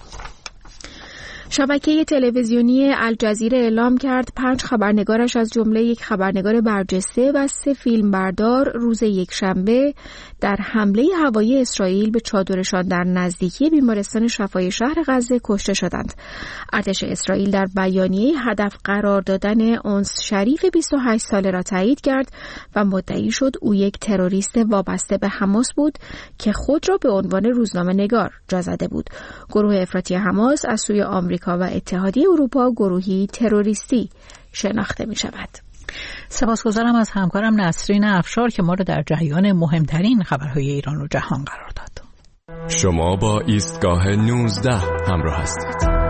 شبکه تلویزیونی الجزیره اعلام کرد 5 خبرنگارش از جمله یک خبرنگار برجسته و 3 فیلمبردار روز یکشنبه در حمله هوایی اسرائیل به چادرشان در نزدیکی بیمارستان شفای شهر غزه کشته شدند. ارتش اسرائیل در بیانیه هدف قرار دادن انس شریف 28 ساله را تایید کرد و مدعی شد او یک تروریست وابسته به حماس بود که خود را به عنوان روزنامه‌نگار جا زده بود. گروه افراطی حماس از سوی آمریکا و اتحادیه اروپا گروهی تروریستی شناخته می شود. سپاسگزارم از همکارم نسرین افشار که ما را در جریان مهمترین خبرهای ایران و جهان قرار داد. شما با ایستگاه 19 همراه هستید.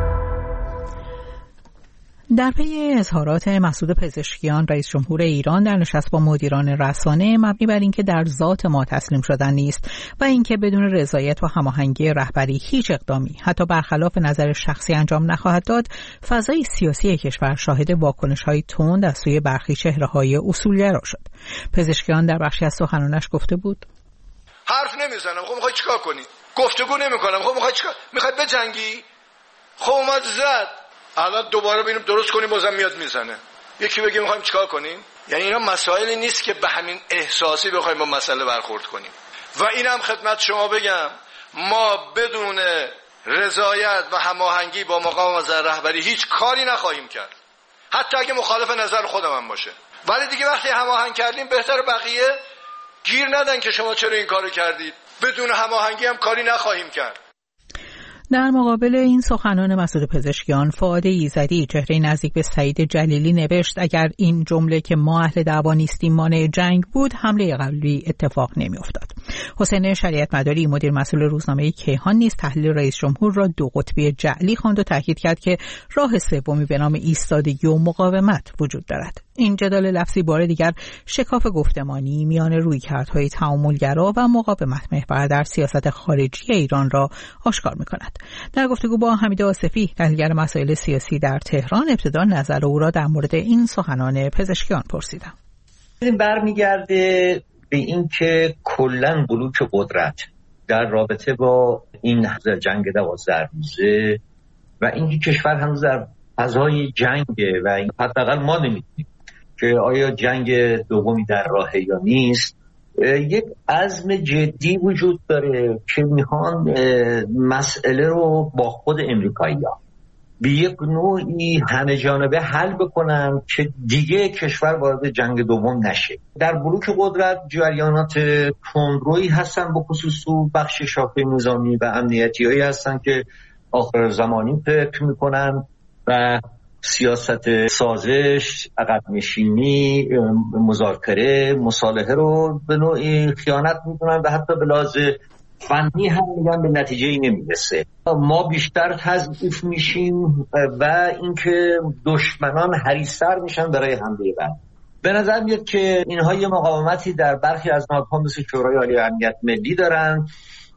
در پی اظهارات مسعود پزشکیان رئیس جمهور ایران در نشست با مدیران رسانه مبنی بر اینکه در ذات ما تسلیم شدن نیست و اینکه بدون رضایت و هماهنگی رهبری هیچ اقدامی حتی برخلاف نظر شخصی انجام نخواهد داد، فضای سیاسی کشور شاهد واکنش‌های تند از سوی برخی چهره‌های اصولگرا شد. پزشکیان در بخشی از سخنانش گفته بود: حرف نمیزنم، خب میخوای چیکار کنی؟ گفتگو نمیکنم، خب میخوای چیکار؟ میخوای بجنگی؟ خب اومد زد. الان دوباره ببینیم درست کنیم بازم میاد میزنه. یکی بگه میخوایم چیکار کنیم؟ یعنی اینا مسائلی نیست که به همین احساسی بخوایم با مسئله برخورد کنیم. و اینم خدمت شما بگم ما بدون رضایت و هماهنگی با مقام رهبری هیچ کاری نخواهیم کرد. حتی اگه مخالف نظر خودم هم باشه. ولی دیگه وقتی هماهنگ کردیم بهتر بقیه گیر ندن که شما چرا این کارو کردید. بدون هماهنگی هم کاری نخواهیم کرد. در مقابل این سخنان مسعود پزشکیان، فؤاد ایزدی، چهره نزدیک به سعید جلیلی، نوشت اگر این جمله که ما اهل دعوا نیستیم مانع جنگ بود، حمله قبلی اتفاق نمی‌افتاد. حسین شریعت مداری، مدیر مسئول روزنامه کیهان، نیز تحلیل رئیس جمهور را دو قطبی جعلی خواند و تاکید کرد که راه سومی به نام ایستادگی و مقاومت وجود دارد. این جدال لفظی بار دیگر شکاف گفتمانی میان رویکردهای تعاملگرا و مقاومت محور در سیاست خارجی ایران را آشکار می‌کند. در گفتگو با حمید آصفی، تحلیلگر مسائل سیاسی در تهران، ابتدا نظر او را در مورد این سخنان پزشکیان پرسیدم. این برمیگرده به این که کلاً بلوک قدرت در رابطه با این جنگ 12 روزه و اینکه کشور هنوز در فضای جنگه و این حداقل ما نمی‌دونیم که آیا جنگ دومی در راهه یا نیست، یک عزم جدی وجود داره که میخوان مسئله رو با خود امریکایی‌ها به یک نوعی همه جانبه حل بکنن که دیگه کشور وارد جنگ دوم نشه. در بلوک قدرت جریانات تندرویی هستن، به خصوص بخش شاخه نظامی و امنیتی‌هایی هستن که آخر زمانی فکر میکنن و سیاست سازش، عقب نشینی، مذاکره، مصالحه رو به نوعی خیانت میکنن و حتی به لحاظ فنی هم میگن به نتیجه‌ای نمیرسه. ما بیشتر تضعیف میشیم و اینکه دشمنان حریص‌تر میشن برای حمله بعد. به نظر میاد که اینها یه مقاومتی در برخی از نهادها مثل شورای عالی امنیت ملی دارن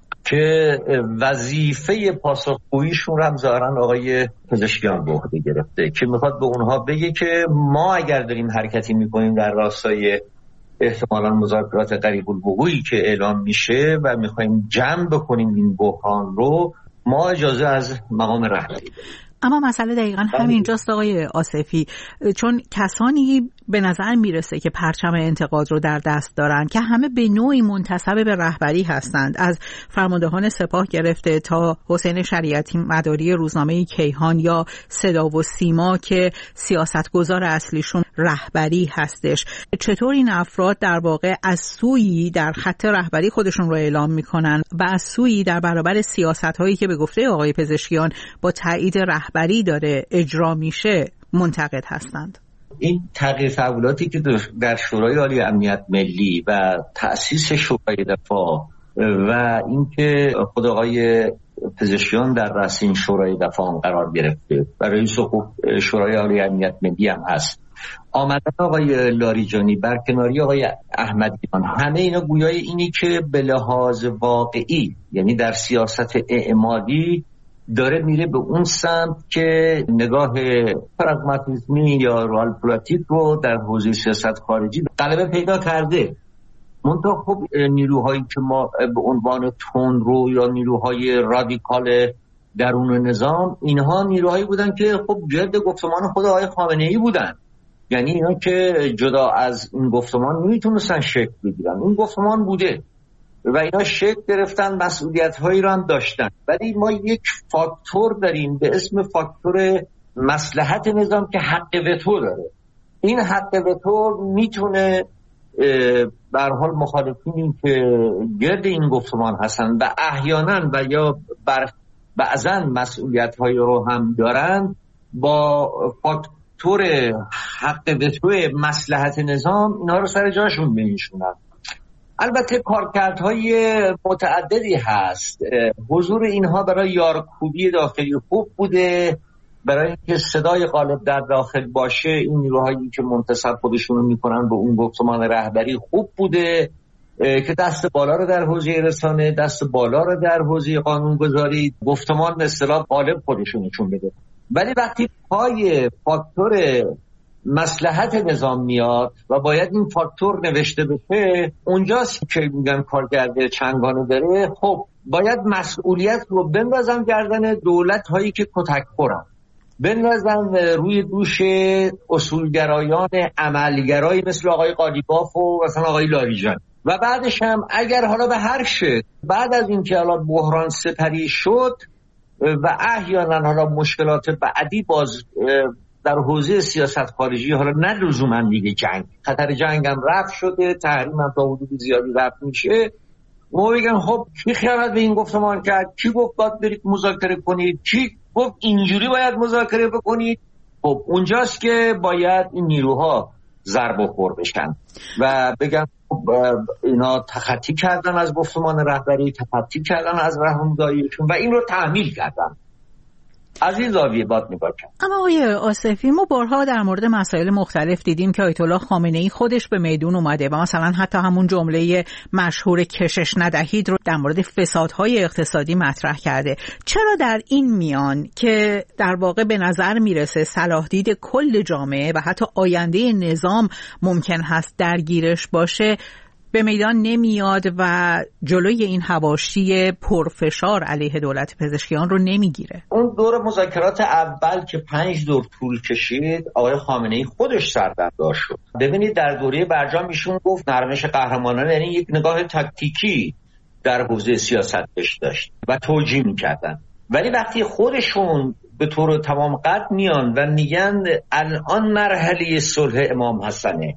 که وظیفه پاسخگوییشون رو هم ظاهراً آقای پزشکیان به عهده گرفته که میخواد به اونها بگه که ما اگر داریم حرکتی میکنیم در راستای احتمالاً مذاکرات قریب الوقوعی که اعلام میشه و میخوایم جمع بکنیم این بحران رو، ما اجازه از مقام رهبری. اما مسئله دقیقاً همینجاست آقای آصفی، چون کسانی به نظر میرسه که پرچم انتقاد رو در دست دارن که همه به نوعی منتسب به رهبری هستند، از فرماندهان سپاه گرفته تا حسین شریعتی مداری روزنامه کیهان یا صدا و سیما که سیاستگزار اصلیشون رهبری هستش. چطور این افراد در واقع از سویی در خط رهبری خودشون رو اعلام میکنن و از سویی در برابر سیاست‌هایی که به گفته آقای پزشکیان با تایید رهبری داره اجرا میشه منتقد هستند؟ این تغییر تحولاتی که در شورای عالی امنیت ملی و تأسیس شورای دفاع و اینکه خود آقای پزشکیان در رأس این شورای دفاع قرار گرفته و رئیس شورای عالی امنیت ملی هم هست، آمدن آقای لاریجانی بر کناری آقای احمدیان، همه اینا گویای اینی که به لحاظ واقعی، یعنی در سیاست اعمالی، داره میره به اون سمت که نگاه پراگماتیسمی یا رئالپولیتیک رو در حوزه سیاست خارجی غلبه پیدا کرده. منتها خب نیروهایی که ما به عنوان تندرو یا نیروهای رادیکال درون نظام، اینها نیروهایی بودن که خب جلد گفتمان خود آقای خامنه‌ای بودن، یعنی اینا که جدا از این گفتمان نمیتونستن شکل بگیرن. این گفتمان بوده و اینا شکل گرفتن، مسئولیت‌هایی رو هم داشتن، ولی ما یک فاکتور داریم به اسم فاکتور مصلحت نظام که حق وتو داره. این حق وتو میتونه به هر حال مخالفینی که گرد این گفتمان هستن و احیانا و یا بعضا مسئولیت‌هایی رو هم دارن، با فاکتور حق وتو مصلحت نظام اینا رو سر جاشون میشونن. البته کارکردهای متعددی هست. حضور اینها برای یارکوبی داخلی خوب بوده، برای اینکه صدای غالب در داخل باشه این نیروهایی که منتسب خودشونو میکنن به اون گفتمان رهبری خوب بوده که دست بالا رو در حوزه رسانه، دست بالا رو در حوزه قانونگذاری گفتمان به اصطلاح غالب خودشونشون بده. ولی وقتی پای فاکتور مصلحت نظام میاد و باید این فاکتور نوشته بشه، اونجاست که میگن کارگرد چنگانه داره. خب باید مسئولیت رو بندازن گردن دولت هایی که کتک خورن، بندازن روی دوش اصولگرایان عملگرایی مثل آقای قالیباف و مثلا آقای لاریجان. و بعدش هم اگر حالا به هر شکل بعد از اینکه حالا بحران سپری شد و احیانا حالا مشکلات بعدی باز در حوزه سیاست خارجی، حالا نه لزوما دیگه جنگ، خطر جنگ هم رفع شده، تحریم هم تا حدود زیادی رفع میشه، ما بگن خب کی خیانت به این گفتمان کرد، کی گفت باید برید مذاکره کنید، کی گفت اینجوری باید مذاکره بکنید. خب اونجاست که باید این نیروها ضرب و خور بشن و بگن اینا تخطی کردن از گفتمان رهبری، تخطی کردن از راهنماییشون و این رو تحمیل کردن. از این زاویه باید نگاه کرد. اما آقای آصفی، ما بارها در مورد مسائل مختلف دیدیم که آیت الله خامنه‌ای خودش به میدون اومده و مثلا حتی همون جمله مشهور کشش ندهید رو در مورد فسادهای اقتصادی مطرح کرده. چرا در این میان که در واقع به نظر میرسه صلاح دید کل جامعه و حتی آینده نظام ممکن هست درگیرش باشه، به میدان نمیاد و جلوی این حواشی پرفشار علیه دولت پزشکیان رو نمیگیره؟ اون دور مذاکرات اول که 5 دور طول کشید، آقای خامنه‌ای خودش سردمدار شد. ببینید در دوره برجام ایشون گفت نرمش قهرمانان، یعنی یک نگاه تاکتیکی در حوزه سیاست داشت و توجیه می‌کردن. ولی وقتی خودشون به طور تمام قد میان و میگن الان مرحله صلح امام حسنه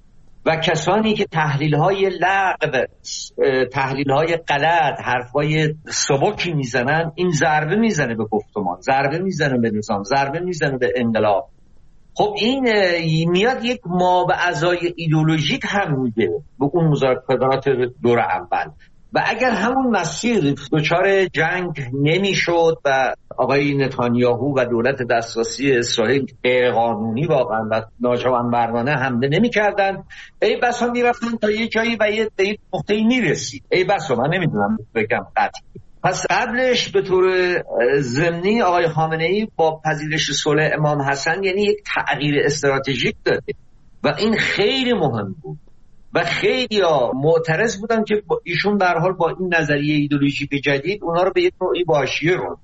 و کسانی که تحلیل‌های لغو، تحلیل‌های غلط، حرفای سبکی میزنن، این ضربه میزنه به گفتمان، ضربه میزنه به نظام، ضربه میزنه به انقلاب. خب این میاد یک مابعضای ایدئولوژیک هم میده به اون مذاکرات دور اول و اگر همون مسیر دچار جنگ نمیشد و آقای نتانیاهو و دولت دسترسی اسرائیل قانونی واقعا و ناجوانمردانه حمله نمی‌کردن، ای بسا میرفتن تا یه جایی و یه نقطه‌ای میرسید. ای بسا، من نمیدونم بگم قطعی. پس قبلش به طور ضمنی آقای خامنه‌ای با پذیرش صلح امام حسن یعنی یک تغییر استراتژیک داده و این خیلی مهم بود و خیلی معترض بودن که ایشون در حال با این نظریه ایدئولوژیک جدید اونا رو به یک نوعی حاشیه رو.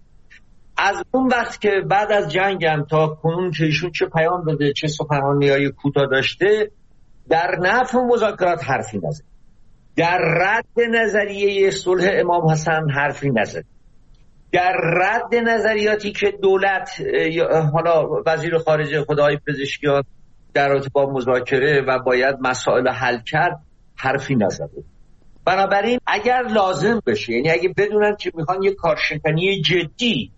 از اون وقت که بعد از جنگ هم تا کنون که ایشون چه پیام داده، چه سخنرانی‌های کوتاه داشته، در نفع مذاکرات حرفی نزد، در رد نظریه صلح امام حسن حرفی نزد، در رد نظریاتی که دولت حالا وزیر خارجه خدای پزشکیان در رابطه با مذاکره و باید مسائل حل کرد حرفی نزده. بنابراین اگر لازم بشه، یعنی اگه بدونن که میخوان یک کارشکنی جدی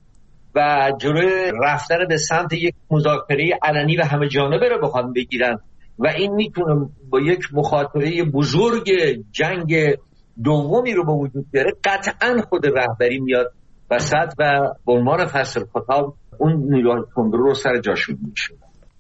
و جلوی رفتن به سمت یک مذاکره علنی و همه جانبه رو بخوان بگیرن و این میتونه با یک مخاطره بزرگ جنگ دومی رو به وجود بیاره، قطعا خود رهبری میاد وسط و به عنوان فصل خطاب اون نیروهای کندرو رو سر جاشون میشه.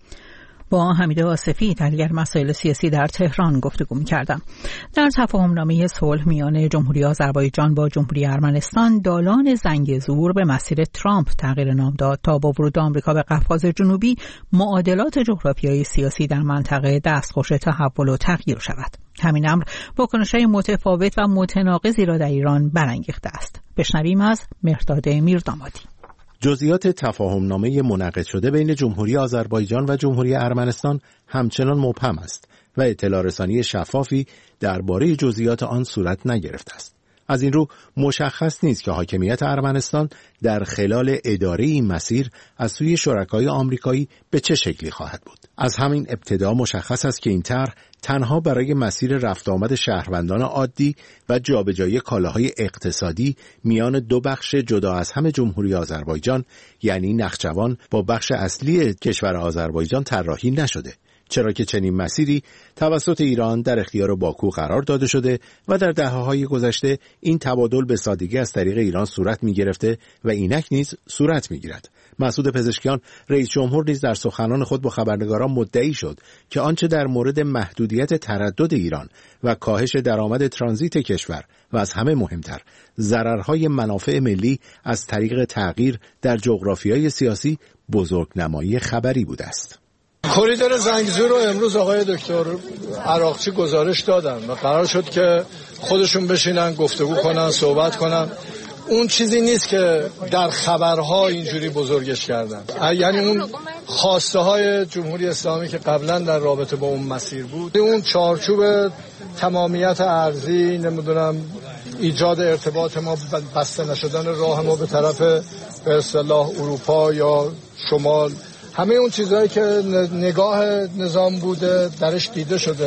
با حمید آصفی تحلیلگر مسائل سیاسی در تهران گفتگو می‌کردم. در تفاهم‌نامه صلح میان جمهوری آذربایجان با جمهوری ارمنستان، دالان زنگزور به مسیر ترامپ تغییر نام داد تا با ورود آمریکا به قفقاز جنوبی معادلات جغرافیایی سیاسی در منطقه دستخوش تحول و تغییر شود. همین امر واکنش‌های متفاوت و متناقضی را در ایران برانگیخته است. بشنویم از مهرداد میردامادی. جزئیات تفاهمنامه منعقد شده بین جمهوری آذربایجان و جمهوری ارمنستان همچنان مبهم است و اطلاع رسانی شفافی درباره جزئیات آن صورت نگرفته است. از این رو مشخص نیست که حاکمیت ارمنستان در خلال اداره این مسیر از سوی شرکای آمریکایی به چه شکلی خواهد بود. از همین ابتدا مشخص است که این طرح تنها برای مسیر رفت آمد شهروندان عادی و جابجایی کالاهای اقتصادی میان دو بخش جدا از هم جمهوری آذربایجان، یعنی نخجوان با بخش اصلی کشور آذربایجان طراحی نشده، چرا که چنین مسیری توسط ایران در اختیار باکو قرار داده شده و در دهه‌های گذشته این تبادل به سادگی از طریق ایران صورت می‌گرفته و اینک نیز صورت می‌گیرد. مسعود پزشکیان رئیس جمهور نیز در سخنان خود با خبرنگاران مدعی شد که آنچه در مورد محدودیت تردد ایران و کاهش درآمد ترانزیت کشور و از همه مهمتر ضررهای منافع ملی از طریق تغییر در جغرافیای سیاسی بزرگنمایی خبری بوده است. کریدور زنگزور رو امروز آقای دکتر عراقچی گزارش دادن و قرار شد که خودشون بشینن گفتگو کنن، صحبت کنن. اون چیزی نیست که در خبرها اینجوری بزرگش کردن، یعنی اون خواسته های جمهوری اسلامی که قبلا در رابطه با اون مسیر بود، اون چارچوب تمامیت ارضی، نمیدونم ایجاد ارتباط ما، بسته نشدن راه ما به طرف به اصطلاح اروپا یا شمال، همه اون چیزهایی که نگاه نظام بوده درش دیده شده.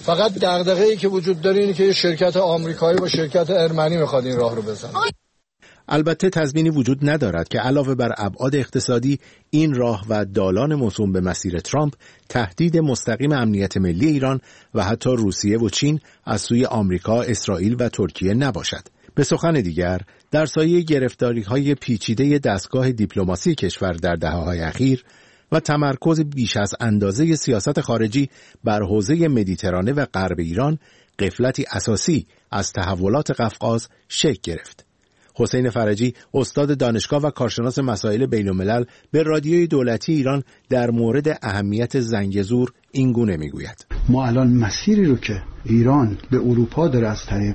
فقط دغدغه‌ای که وجود داره اینه که شرکت آمریکایی با شرکت ارمنی میخواد این راه رو بزنه. البته تضمینی وجود ندارد که علاوه بر ابعاد اقتصادی این راه و دالان موسوم به مسیر ترامپ تهدید مستقیم امنیت ملی ایران و حتی روسیه و چین از سوی آمریکا، اسرائیل و ترکیه نباشد. به سخن دیگر، در سایه گرفتاری‌های پیچیده دستگاه دیپلماسی کشور در دهه‌های اخیر و تمرکز بیش از اندازه سیاست خارجی بر حوزه مدیترانه و غرب ایران، غفلتی اساسی از تحولات قفقاز شکل گرفت. حسین فرجی، استاد دانشگاه و کارشناس مسائل بین‌الملل، به رادیوی دولتی ایران در مورد اهمیت زنگزور این گونه میگوید: ما الان مسیری رو که ایران به اروپا داره از طریق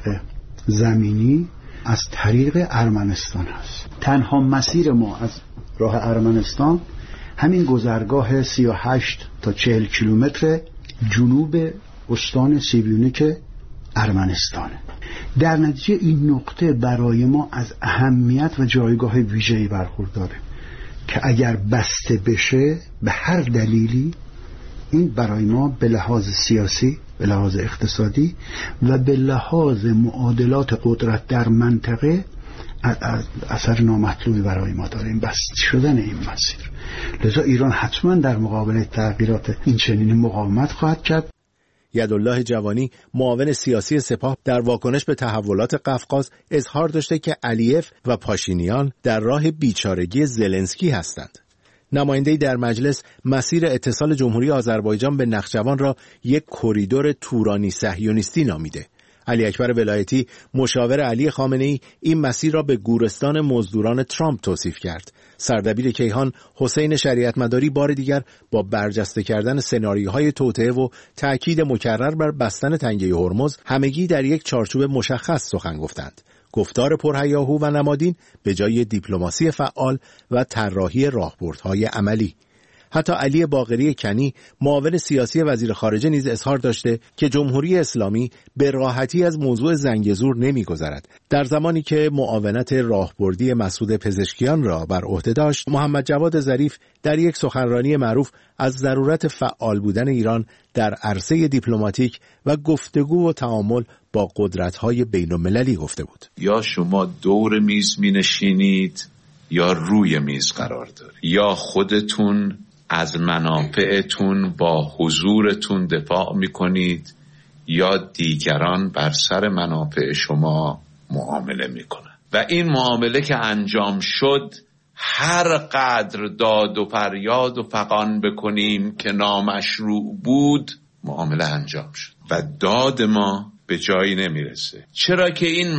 زمینی، از طریق ارمنستان هست. تنها مسیر ما از راه ارمنستان همین گذرگاه 38 تا 40 کیلومتر جنوب استان سیبیونیک ارمنستانه. در نتیجه این نقطه برای ما از اهمیت و جایگاه ویژه‌ای برخورداره که اگر بسته بشه به هر دلیلی، این برای ما به لحاظ سیاسی، به لحاظ اقتصادی و به لحاظ معادلات قدرت در منطقه اثر نامطلوبی برای ما داره، این بسته شدن این مسیر. لذا ایران حتما در مقابل تغییرات این چنینی مقاومت خواهد کرد. یدالله جوانی، معاون سیاسی سپاه، در واکنش به تحولات قفقاز اظهار داشته که علیف و پاشینیان در راه بیچارگی زلنسکی هستند. نماینده‌ای در مجلس مسیر اتصال جمهوری آذربایجان به نخجوان را یک کریدور تورانی صهیونیستی نامیده. علی اکبر ولایتی، مشاور علی خامنه‌ای، این مسیر را به گورستان مزدوران ترامپ توصیف کرد. سردبیر کیهان، حسین شریعت مداری، بار دیگر با برجسته کردن سناریوهای توطئه و تأکید مکرر بر بستن تنگه هرمز، همگی در یک چارچوب مشخص سخن گفتند. گفتار پرهیاهو و نمادین به جای دیپلماسی فعال و طراحی راهبردهای عملی. حتی علی باقری کنی، معاون سیاسی وزیر خارجه، نیز اظهار داشته که جمهوری اسلامی به راحتی از موضوع زنگزور نمی‌گذرد. در زمانی که معاونت راهبردی مسعود پزشکیان را بر عهده داشت، محمد جواد ظریف در یک سخنرانی معروف از ضرورت فعال بودن ایران در عرصه دیپلماتیک و گفتگو و تعامل با قدرت‌های بین‌المللی گفته بود. یا شما دور میز می‌نشینید یا روی میز قرار دارید، یا خودتون از منافعتون با حضورتون دفاع میکنید یا دیگران بر سر منافع شما معامله میکنن. و این معامله که انجام شد، هر قدر داد و فریاد و فغان بکنیم که نامشروع بود، معامله انجام شد و داد ما به جایی نمیرسه. چرا که این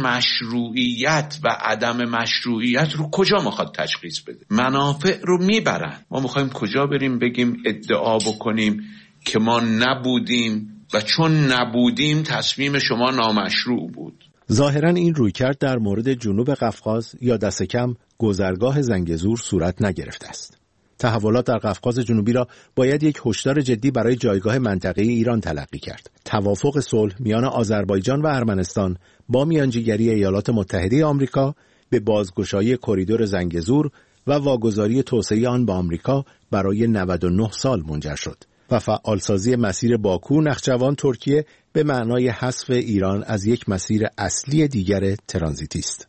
مشروعیت و عدم مشروعیت رو کجا میخواد تشخیص بده؟ منافع رو میبرن. ما میخوایم کجا بریم بگیم ادعا بکنیم که ما نبودیم و چون نبودیم تصمیم شما نامشروع بود؟ ظاهراً این رویکرد در مورد جنوب قفقاز یا دست کم گذرگاه زنگزور صورت نگرفته است. تحولات در قفقاز جنوبی را باید یک هشدار جدی برای جایگاه منطقه‌ای ایران تلقی کرد. توافق صلح میان آذربایجان و ارمنستان با میانجیگری ایالات متحده آمریکا به بازگشایی کریدور زنگزور و واگذاری توسعه آن به آمریکا برای 99 سال منجر شد و فعالسازی مسیر باکو نخجوان ترکیه به معنای حذف ایران از یک مسیر اصلی دیگر ترانزیتی است.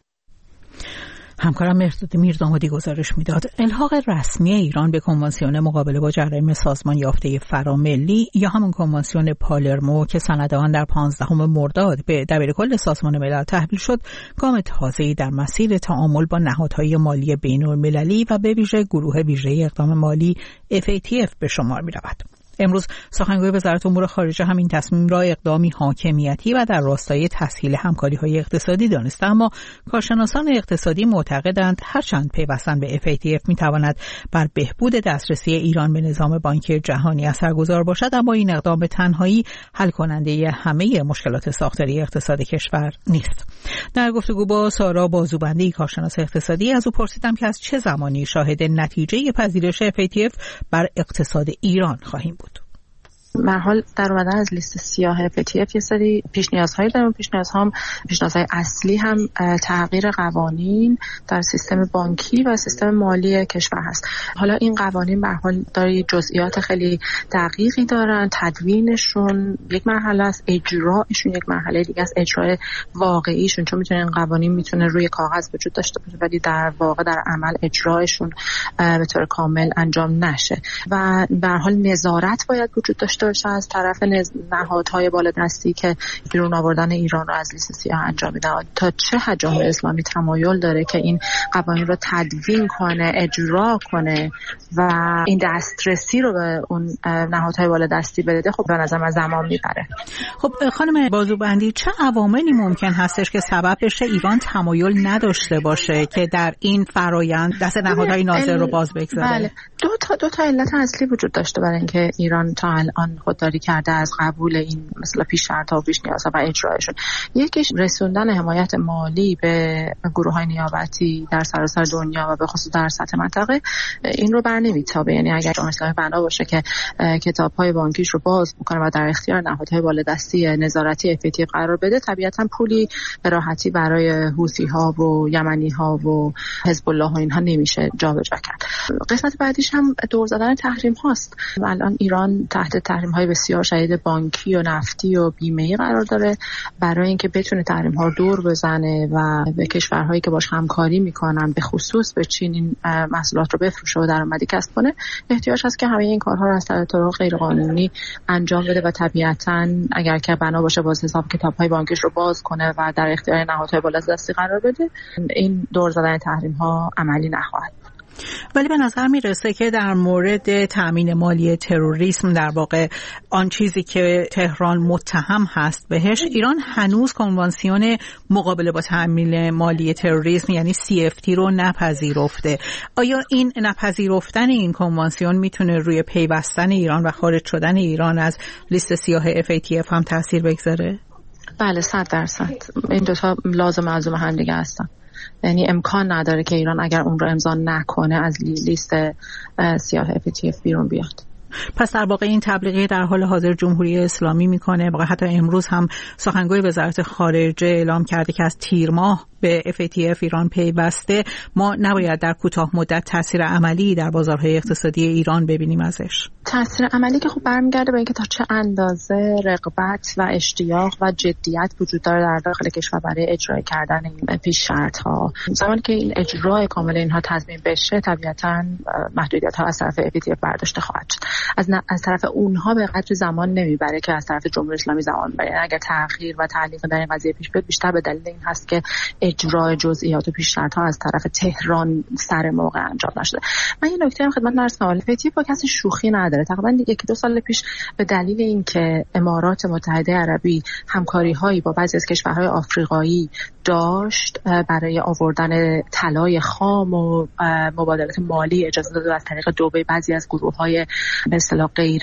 همکارم مهرداد میردامادی گزارش میداد. الحاق رسمی ایران به کنوانسیون مقابله با جرایم سازمان یافته فراملی یا همون کنوانسیون پالرمو که سند آن در 15 مرداد به دبیرکل سازمان ملل تحویل شد، گام تازه‌ای در مسیر تعامل با نهادهای مالی بین‌المللی و به ویژه گروه ویژه اقدام مالی FATF به شمار می‌رود. امروز سخنگوی وزارت امور خارجه همین تصمیم را اقدامی حاکمیتی و در راستای تسهیل همکاری‌های اقتصادی دانسته، اما کارشناسان اقتصادی معتقدند هرچند پیوستن به FATF می‌تواند بر بهبود دسترسی ایران به نظام بانکی جهانی اثرگذار باشد، اما این اقدام به تنهایی حل کننده همه مشکلات ساختاری اقتصاد کشور نیست. در گفتگو با سارا بازوبندی، کارشناس اقتصادی، از او پرسیدم که از چه زمانی شاهد نتیجه پذیرش FATF بر اقتصاد ایران خواهیم بود. به هر حال در اومدن از لیست سیاه FATF یه سری پیش نیازهایی داریم. پیش‌نیازهای اصلی هم تغییر قوانین در سیستم بانکی و سیستم مالی کشور هست. حالا این قوانین به هر حال داره جزئیات خیلی دقیقی دارن، تدوینشون یک مرحله است، اجرایشون یک مرحله دیگه است، اجرای واقعیشون، چون میتونه این قوانین میتونه روی کاغذ وجود داشته باشه ولی در واقع در عمل اجرایشون به طور کامل انجام نشه و به هر حال نظارت باید وجود داشته باشه از طرف نهادهای بالادستی که بیرون آوردن ایران رو از لیست سیاه انجام میدن. تا چه حد جمهوری اسلامی تمایل داره که این قوانین رو تدوین کنه، اجرا کنه و این دسترسی رو به اون نهادهای بالادستی بده، خب به نظر من زمان میبره. خب خانم بازوبندی، چه عواملی ممکن هستش که سبب بشه ایران تمایل نداشته باشه که در این فرایند دست نهادهای ناظر رو باز بگذاره؟ بله، دو تا علت اصلی وجود داشته برای اینکه ایران تا الان خودداری کرده از قبول این مثلا پیش شرط‌ها و پیش نیازها و اجرایشون. یکیش رسوندن حمایت مالی به گروه‌های نیابتی در سراسر دنیا و به خصوص در سطح منطقه این رو برنمی‌تابه. یعنی اگر جمهوری اسلامی بنا باشه که کتاب‌های بانکیش رو باز بکنه و در اختیار نهادهای بالادستی نظارتی FATF قرار بده، طبیعتاً پولی به راحتی برای حوثی‌ها و یمنی‌ها و حزب الله و اینها نمیشه جابجا کرد. قسمت بعدیش هم دور زدن تحریم هاست. الان ایران تحت تحریم های بسیار شدید بانکی و نفتی و بیمه‌ای قرار داره. برای اینکه بتونه تحریم ها رو دور بزنه و به کشورهایی که باش همکاری میکنن به خصوص به چین این محصولات رو بفروشه و درآمدی کسب کنه، احتیاج هست که همه این کارها رو از طریق غیر قانونی انجام بده و طبیعتاً اگر که بنا باشه باز حساب کتاب‌های بانکیش رو باز کنه و در اختیار نهادهای بالادستی قرار بده، این دور زدن تحریم ها عملی نخواهد. ولی به نظر میرسه که در مورد تأمین مالی تروریسم، در واقع آن چیزی که تهران متهم هست بهش، ایران هنوز کنوانسیون مقابله با تأمین مالی تروریسم یعنی CFT رو نپذیرفته. آیا این نپذیرفتن این کنوانسیون میتونه روی پیوستن ایران و خارج شدن ایران از لیست سیاه FATF هم تاثیر بگذاره؟ بله 100%. این دوتا لازم هم دیگه هستن. یعنی امکان نداره که ایران اگر اون رو امضا نکنه از لیست سیاه FATF بیرون بیاد. پس در واقع این تبلیغی در حال حاضر جمهوری اسلامی میکنه. واقعا حتی امروز هم سخنگوی وزارت خارجه اعلام کرده که از تیر ماه به FATF ایران پیوسته. ما نباید در کوتاه مدت تاثیر عملی در بازارهای اقتصادی ایران ببینیم ازش. تاثیر عملی که خب برمیگرده به اینکه تا چه اندازه رغبت و اشتیاق و جدیت وجود داره در داخل کشور برای اجرای کردن این پیش شرط ها. زمانی که این اجرای کامل اینها تضمین بشه، طبیعتاً محدودیت ها از طرف FATF برداشته خواهد شد. از طرف اونها به قدر زمان نمیبره که از طرف جمهوری اسلامی زمان بره. اگر تأخیر و تعلیق در این قضیه پیش بیاد، بیشتر به دلیل این هست که اجرای جزئیات و پیش شرط ها از طرف تهران سر موقع انجام نشده. من یه نکته هم خدمت نرس کنم، FATF با کسی شوخی نداره. تقریبا 1-2 سال پیش به دلیل اینکه امارات متحده عربی همکاری هایی با بعضی از کشورهای آفریقایی داشت برای آوردن طلای خام و مبادلات مالی، اجازه داد از طریق دبی بعضی از گروه‌های به اصطلاح غیر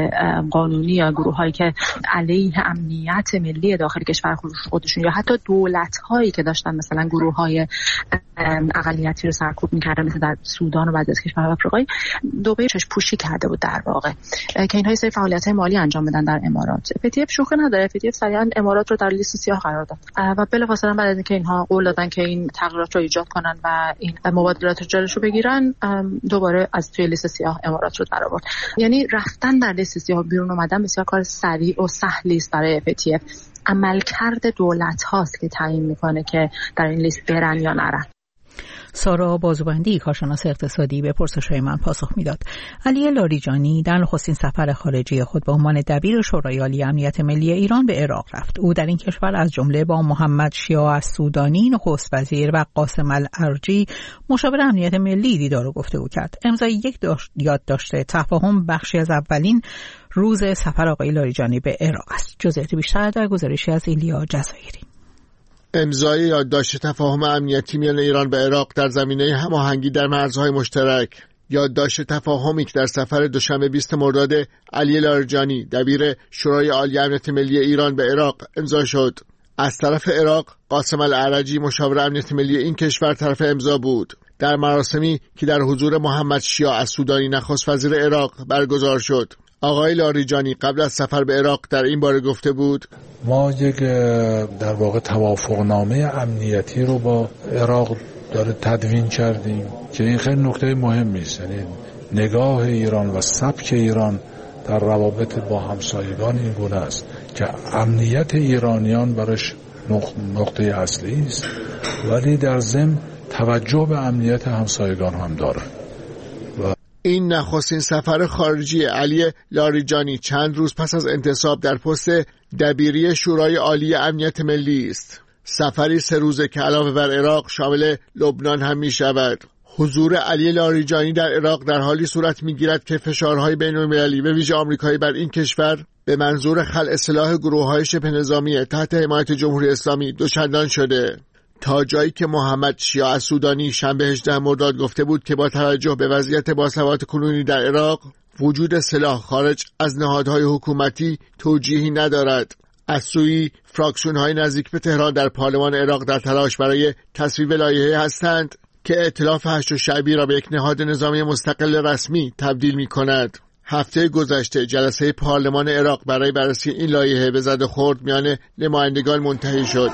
قانونی یا گروه‌هایی که علیه امنیت ملی داخل کشور خودشون یا حتی دولت‌هایی که داشتن مثلا گروه‌های اقلیتی رو سرکوب می‌کردن مثل در سودان و بعضی از کشورهای آفریقایی، دبی چشم پوشی کرده بود در واقع که اینها سری فعالیت‌های مالی انجام بدن در امارات. FATF شوخی نداره. FATF سریعا امارات رو در لیست سیاه قرار داد و بلافاصله بعد از اینکه اینها قول دادن که این تغییرات رو ایجاد کنن و این مبادلات رو جلوشو بگیرن، دوباره از توی لیست سیاه امارات رو درآورد. یعنی رفتن در لیست سیاه بیرون اومدن بسیار کار سریع و سهلی است برای FATF. عملکرد دولت هاست که تعیین میکنه که در این لیست برن یا نرن. سارا بازوبندی، کارشناس اقتصادی، به پرسش‌های من پاسخ میداد. علی لاریجانی در نخستین سفر خارجی خود به عنوان دبیر شورای عالی امنیت ملی ایران به عراق رفت. او در این کشور از جمله با محمد شیاع السودانی نخست وزیر و قاسم الارجی مشاور امنیت ملی دیدار و گفتگو کرد. امضای یک یادداشت تفاهم بخشی از اولین روز سفر آقای لاریجانی به عراق است. جزئیات بیشتر در گزارشی از ایلیا جزایری. امضای یادداشت تفاهم امنیتی میان ایران و عراق در زمینه هماهنگی در مرزهای مشترک. یادداشت تفاهمی که در سفر دوشنبه 20 مرداد علی لاریجانی دبیر شورای عالی امنیت ملی ایران به عراق امضا شد. از طرف عراق قاسم الارجی مشاور امنیت ملی این کشور طرف امضا بود. در مراسمی که در حضور محمد شیاع السودانی نخست وزیر عراق برگزار شد. آقای لاریجانی قبل از سفر به عراق در این باره گفته بود ما یک در واقع توافقنامه امنیتی رو با عراق تدوین کردیم که این خیلی نکته مهمی است. یعنی نگاه ایران و سبک ایران در روابط با همسایگان این گونه است که امنیت ایرانیان برش نقطه اصلی است، ولی در ضمن توجه به امنیت همسایگان هم دارد. این نخستین سفر خارجی علی لاریجانی چند روز پس از انتصاب در پست دبیری شورای عالی امنیت ملی است. سفری 3 روزه که علاوه بر عراق شامل لبنان هم می شود. حضور علی لاریجانی در عراق در حالی صورت می گیرد که فشارهای بین‌المللی به ویژه آمریکایی بر این کشور به منظور خلع سلاح گروه‌های شبه نظامی تحت حمایت جمهوری اسلامی دوچندان شده، تا جایی که محمد شیاع السودانی شنبه 18 مرداد گفته بود که با توجه به وضعیت باسواد کنونی در عراق وجود سلاح خارج از نهادهای حکومتی توجیهی ندارد. از سوی فراکسیون‌های نزدیک به تهران در پارلمان عراق در تلاش برای تصویب لایحه هستند که ائتلاف هشت شعبی را به یک نهاد نظامی مستقل رسمی تبدیل می‌کند. هفته گذشته جلسه پارلمان عراق برای بررسی این لایحه به زد و خورد میان نمایندگان منتهی شد.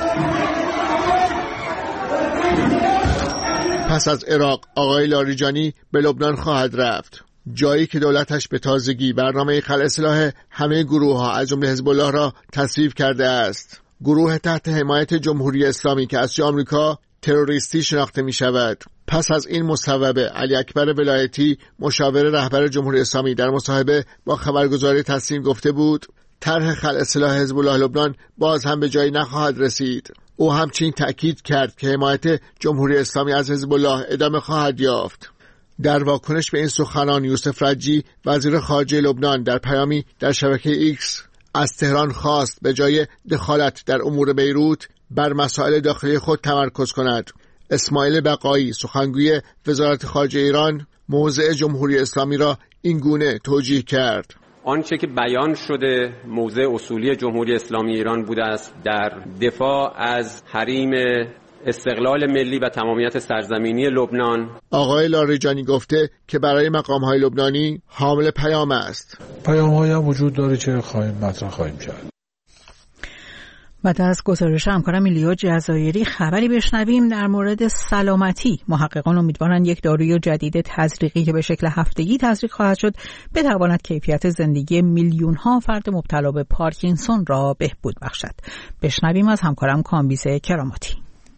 پس از عراق آقای لاریجانی به لبنان خواهد رفت، جایی که دولتش به تازگی برنامه خلع سلاح همه گروه‌ها از جمله حزب الله را تصویب کرده است. گروه تحت حمایت جمهوری اسلامی که از آمریکا تروریستی شناخته می شود. پس از این مصوبه علی اکبر ولایتی مشاور رهبر جمهوری اسلامی در مصاحبه با خبرگزاری تصمیم گفته بود طرح خلع سلاح حزب الله لبنان باز هم به جایی نخواهد رسید. او همچنین تأکید کرد که حمایت جمهوری اسلامی از حزب الله ادامه خواهد یافت. در واکنش به این سخنان یوسف رجی وزیر خارجه لبنان در پیامی در شبکه ایکس از تهران خواست به جای دخالت در امور بیروت بر مسائل داخلی خود تمرکز کند. اسماعیل بقایی سخنگوی وزارت خارجه ایران موضع جمهوری اسلامی را این گونه توجیه کرد: آنچه که بیان شده موضع اصولی جمهوری اسلامی ایران بوده است در دفاع از حریم استقلال ملی و تمامیت سرزمینی لبنان. آقای لاریجانی گفته که برای مقام‌های لبنانی حامل پیام است. پیام‌هایی هم وجود داره که مطرح خواهیم کرد. بعد از گزارش همکارم ایلیا جزایری خبری بشنویم در مورد سلامتی. محققان امیدوارند یک داروی جدید تزریقی که به شکل هفتگی تزریق خواهد شد بتواند کیفیت زندگی میلیون‌ها فرد مبتلا به پارکینسون را بهبود بخشد. بشنویم از همکارم کامبیز کراماتی.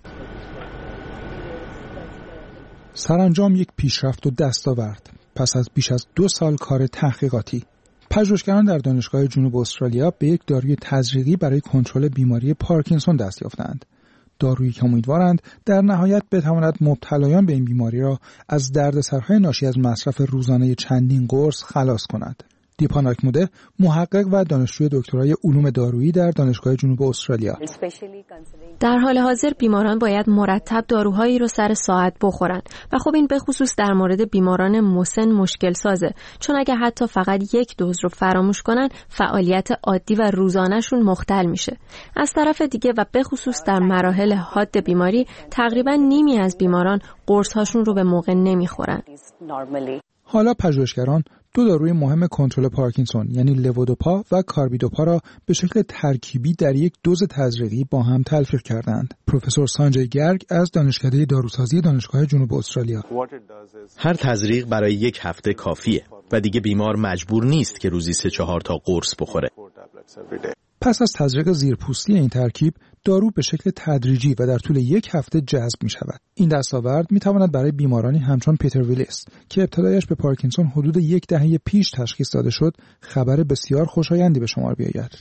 سرانجام یک پیشرفت و دستاورد پس از بیش از 2 سال کار تحقیقاتی. پژوهشگران در دانشگاه جنوب استرالیا به یک داروی تزریقی برای کنترل بیماری پارکینسون دست یافتند. دارویی که امیدوارند در نهایت بتواند مبتلایان به این بیماری را از دردسرهای ناشی از مصرف روزانه چندین قرص خلاص کند. دیپا ناکموده محقق و دانشجوی دکترای علوم دارویی در دانشگاه جنوب استرالیا: در حال حاضر بیماران باید مرتب داروهایی رو سر ساعت بخورند و خب این به خصوص در مورد بیماران مسن مشکل سازه، چون اگه حتی فقط یک دوز رو فراموش کنن فعالیت عادی و روزانه‌شون مختل میشه. از طرف دیگه و به خصوص در مراحل حاد بیماری تقریبا نیمی از بیماران قرص‌هاشون رو به موقع نمیخورن. حالا پژوهشگران 2 داروی مهم کنترل پارکینسون یعنی لوودوپا و کاربیدوپا را به شکل ترکیبی در یک دوز تزریقی با هم تلفیق کردند. پروفسور سانجای گرگ از دانشکده داروسازی دانشگاه جنوب استرالیا: هر تزریق برای 1 هفته کافیه و دیگه بیمار مجبور نیست که روزی 3-4 تا قرص بخوره. پس از تزریق زیرپوستی این ترکیب، دارو به شکل تدریجی و در طول 1 هفته جذب می شود. این دستاورد می تواند برای بیمارانی همچون پیتر ویلیس که ابتلایش به پارکینسون حدود 1 دهه پیش تشخیص داده شد، خبر بسیار خوشایندی به شمار بیاید.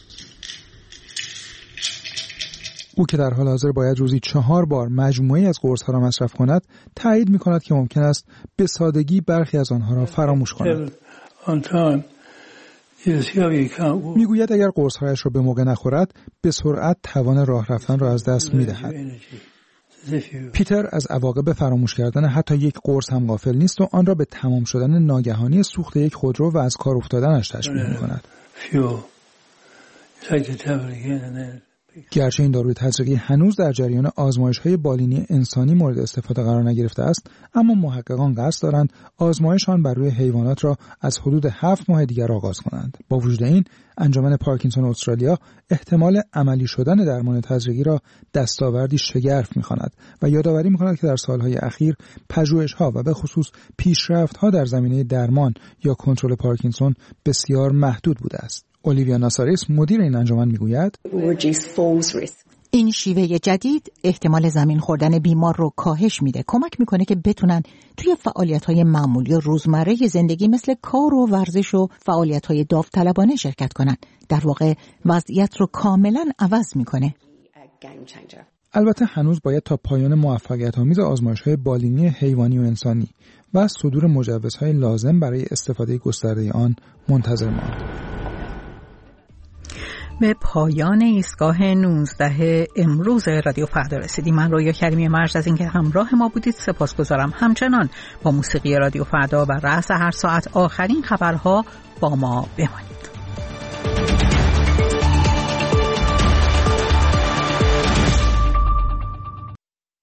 او که در حال حاضر باید روزی 4 بار مجموعی از قرص‌ها را مصرف کند، تایید می کند که ممکن است به سادگی برخی از آنها را فراموش کند. میگوید اگر قرص‌هایش را به موقع نخورد به سرعت توان راه رفتن را از دست می‌دهد. پیتر از عواقب فراموش کردن حتی 1 قرص هم غافل نیست و آن را به تمام شدن ناگهانی سوخت یک خودرو و از کار افتادنش تشبیه می‌کند. گرچه این داروی تزریقی هنوز در جریان آزمایش‌های بالینی انسانی مورد استفاده قرار نگرفته است، اما محققان قصد دارند آزمایش آن بر روی حیوانات را از حدود 7 ماه دیگر آغاز کنند. با وجود این، انجمن پارکینسون استرالیا احتمال عملی شدن درمان تزریقی را دستاوردی شگرف می‌خواند و یادآوری می‌کند که در سالهای اخیر پژوهش‌ها و به خصوص پیشرفت‌ها در زمینه درمان یا کنترل پارکینسون بسیار محدود بوده است. اولیویا ناساریس مدیر این انجمن میگوید این شیوه جدید احتمال زمین خوردن بیمار رو کاهش میده، کمک میکنه که بتونن توی فعالیت‌های معمولی و روزمره زندگی مثل کار و ورزش و فعالیت‌های داوطلبانه شرکت کنن. در واقع وضعیت رو کاملا عوض میکنه. البته هنوز باید تا پایان موفقیت‌آمیز آزمایش‌های بالینی حیوانی و انسانی و صدور مجوزهای لازم برای استفاده گسترده آن منتظر ماند. به پایان ایستگاه 19 امروز رادیو فردا رسیدیم. من رویا کریمی مرز از اینکه همراه ما بودید سپاسگزارم. همچنان با موسیقی رادیو فردا و رأس هر ساعت آخرین خبرها با ما بمانید.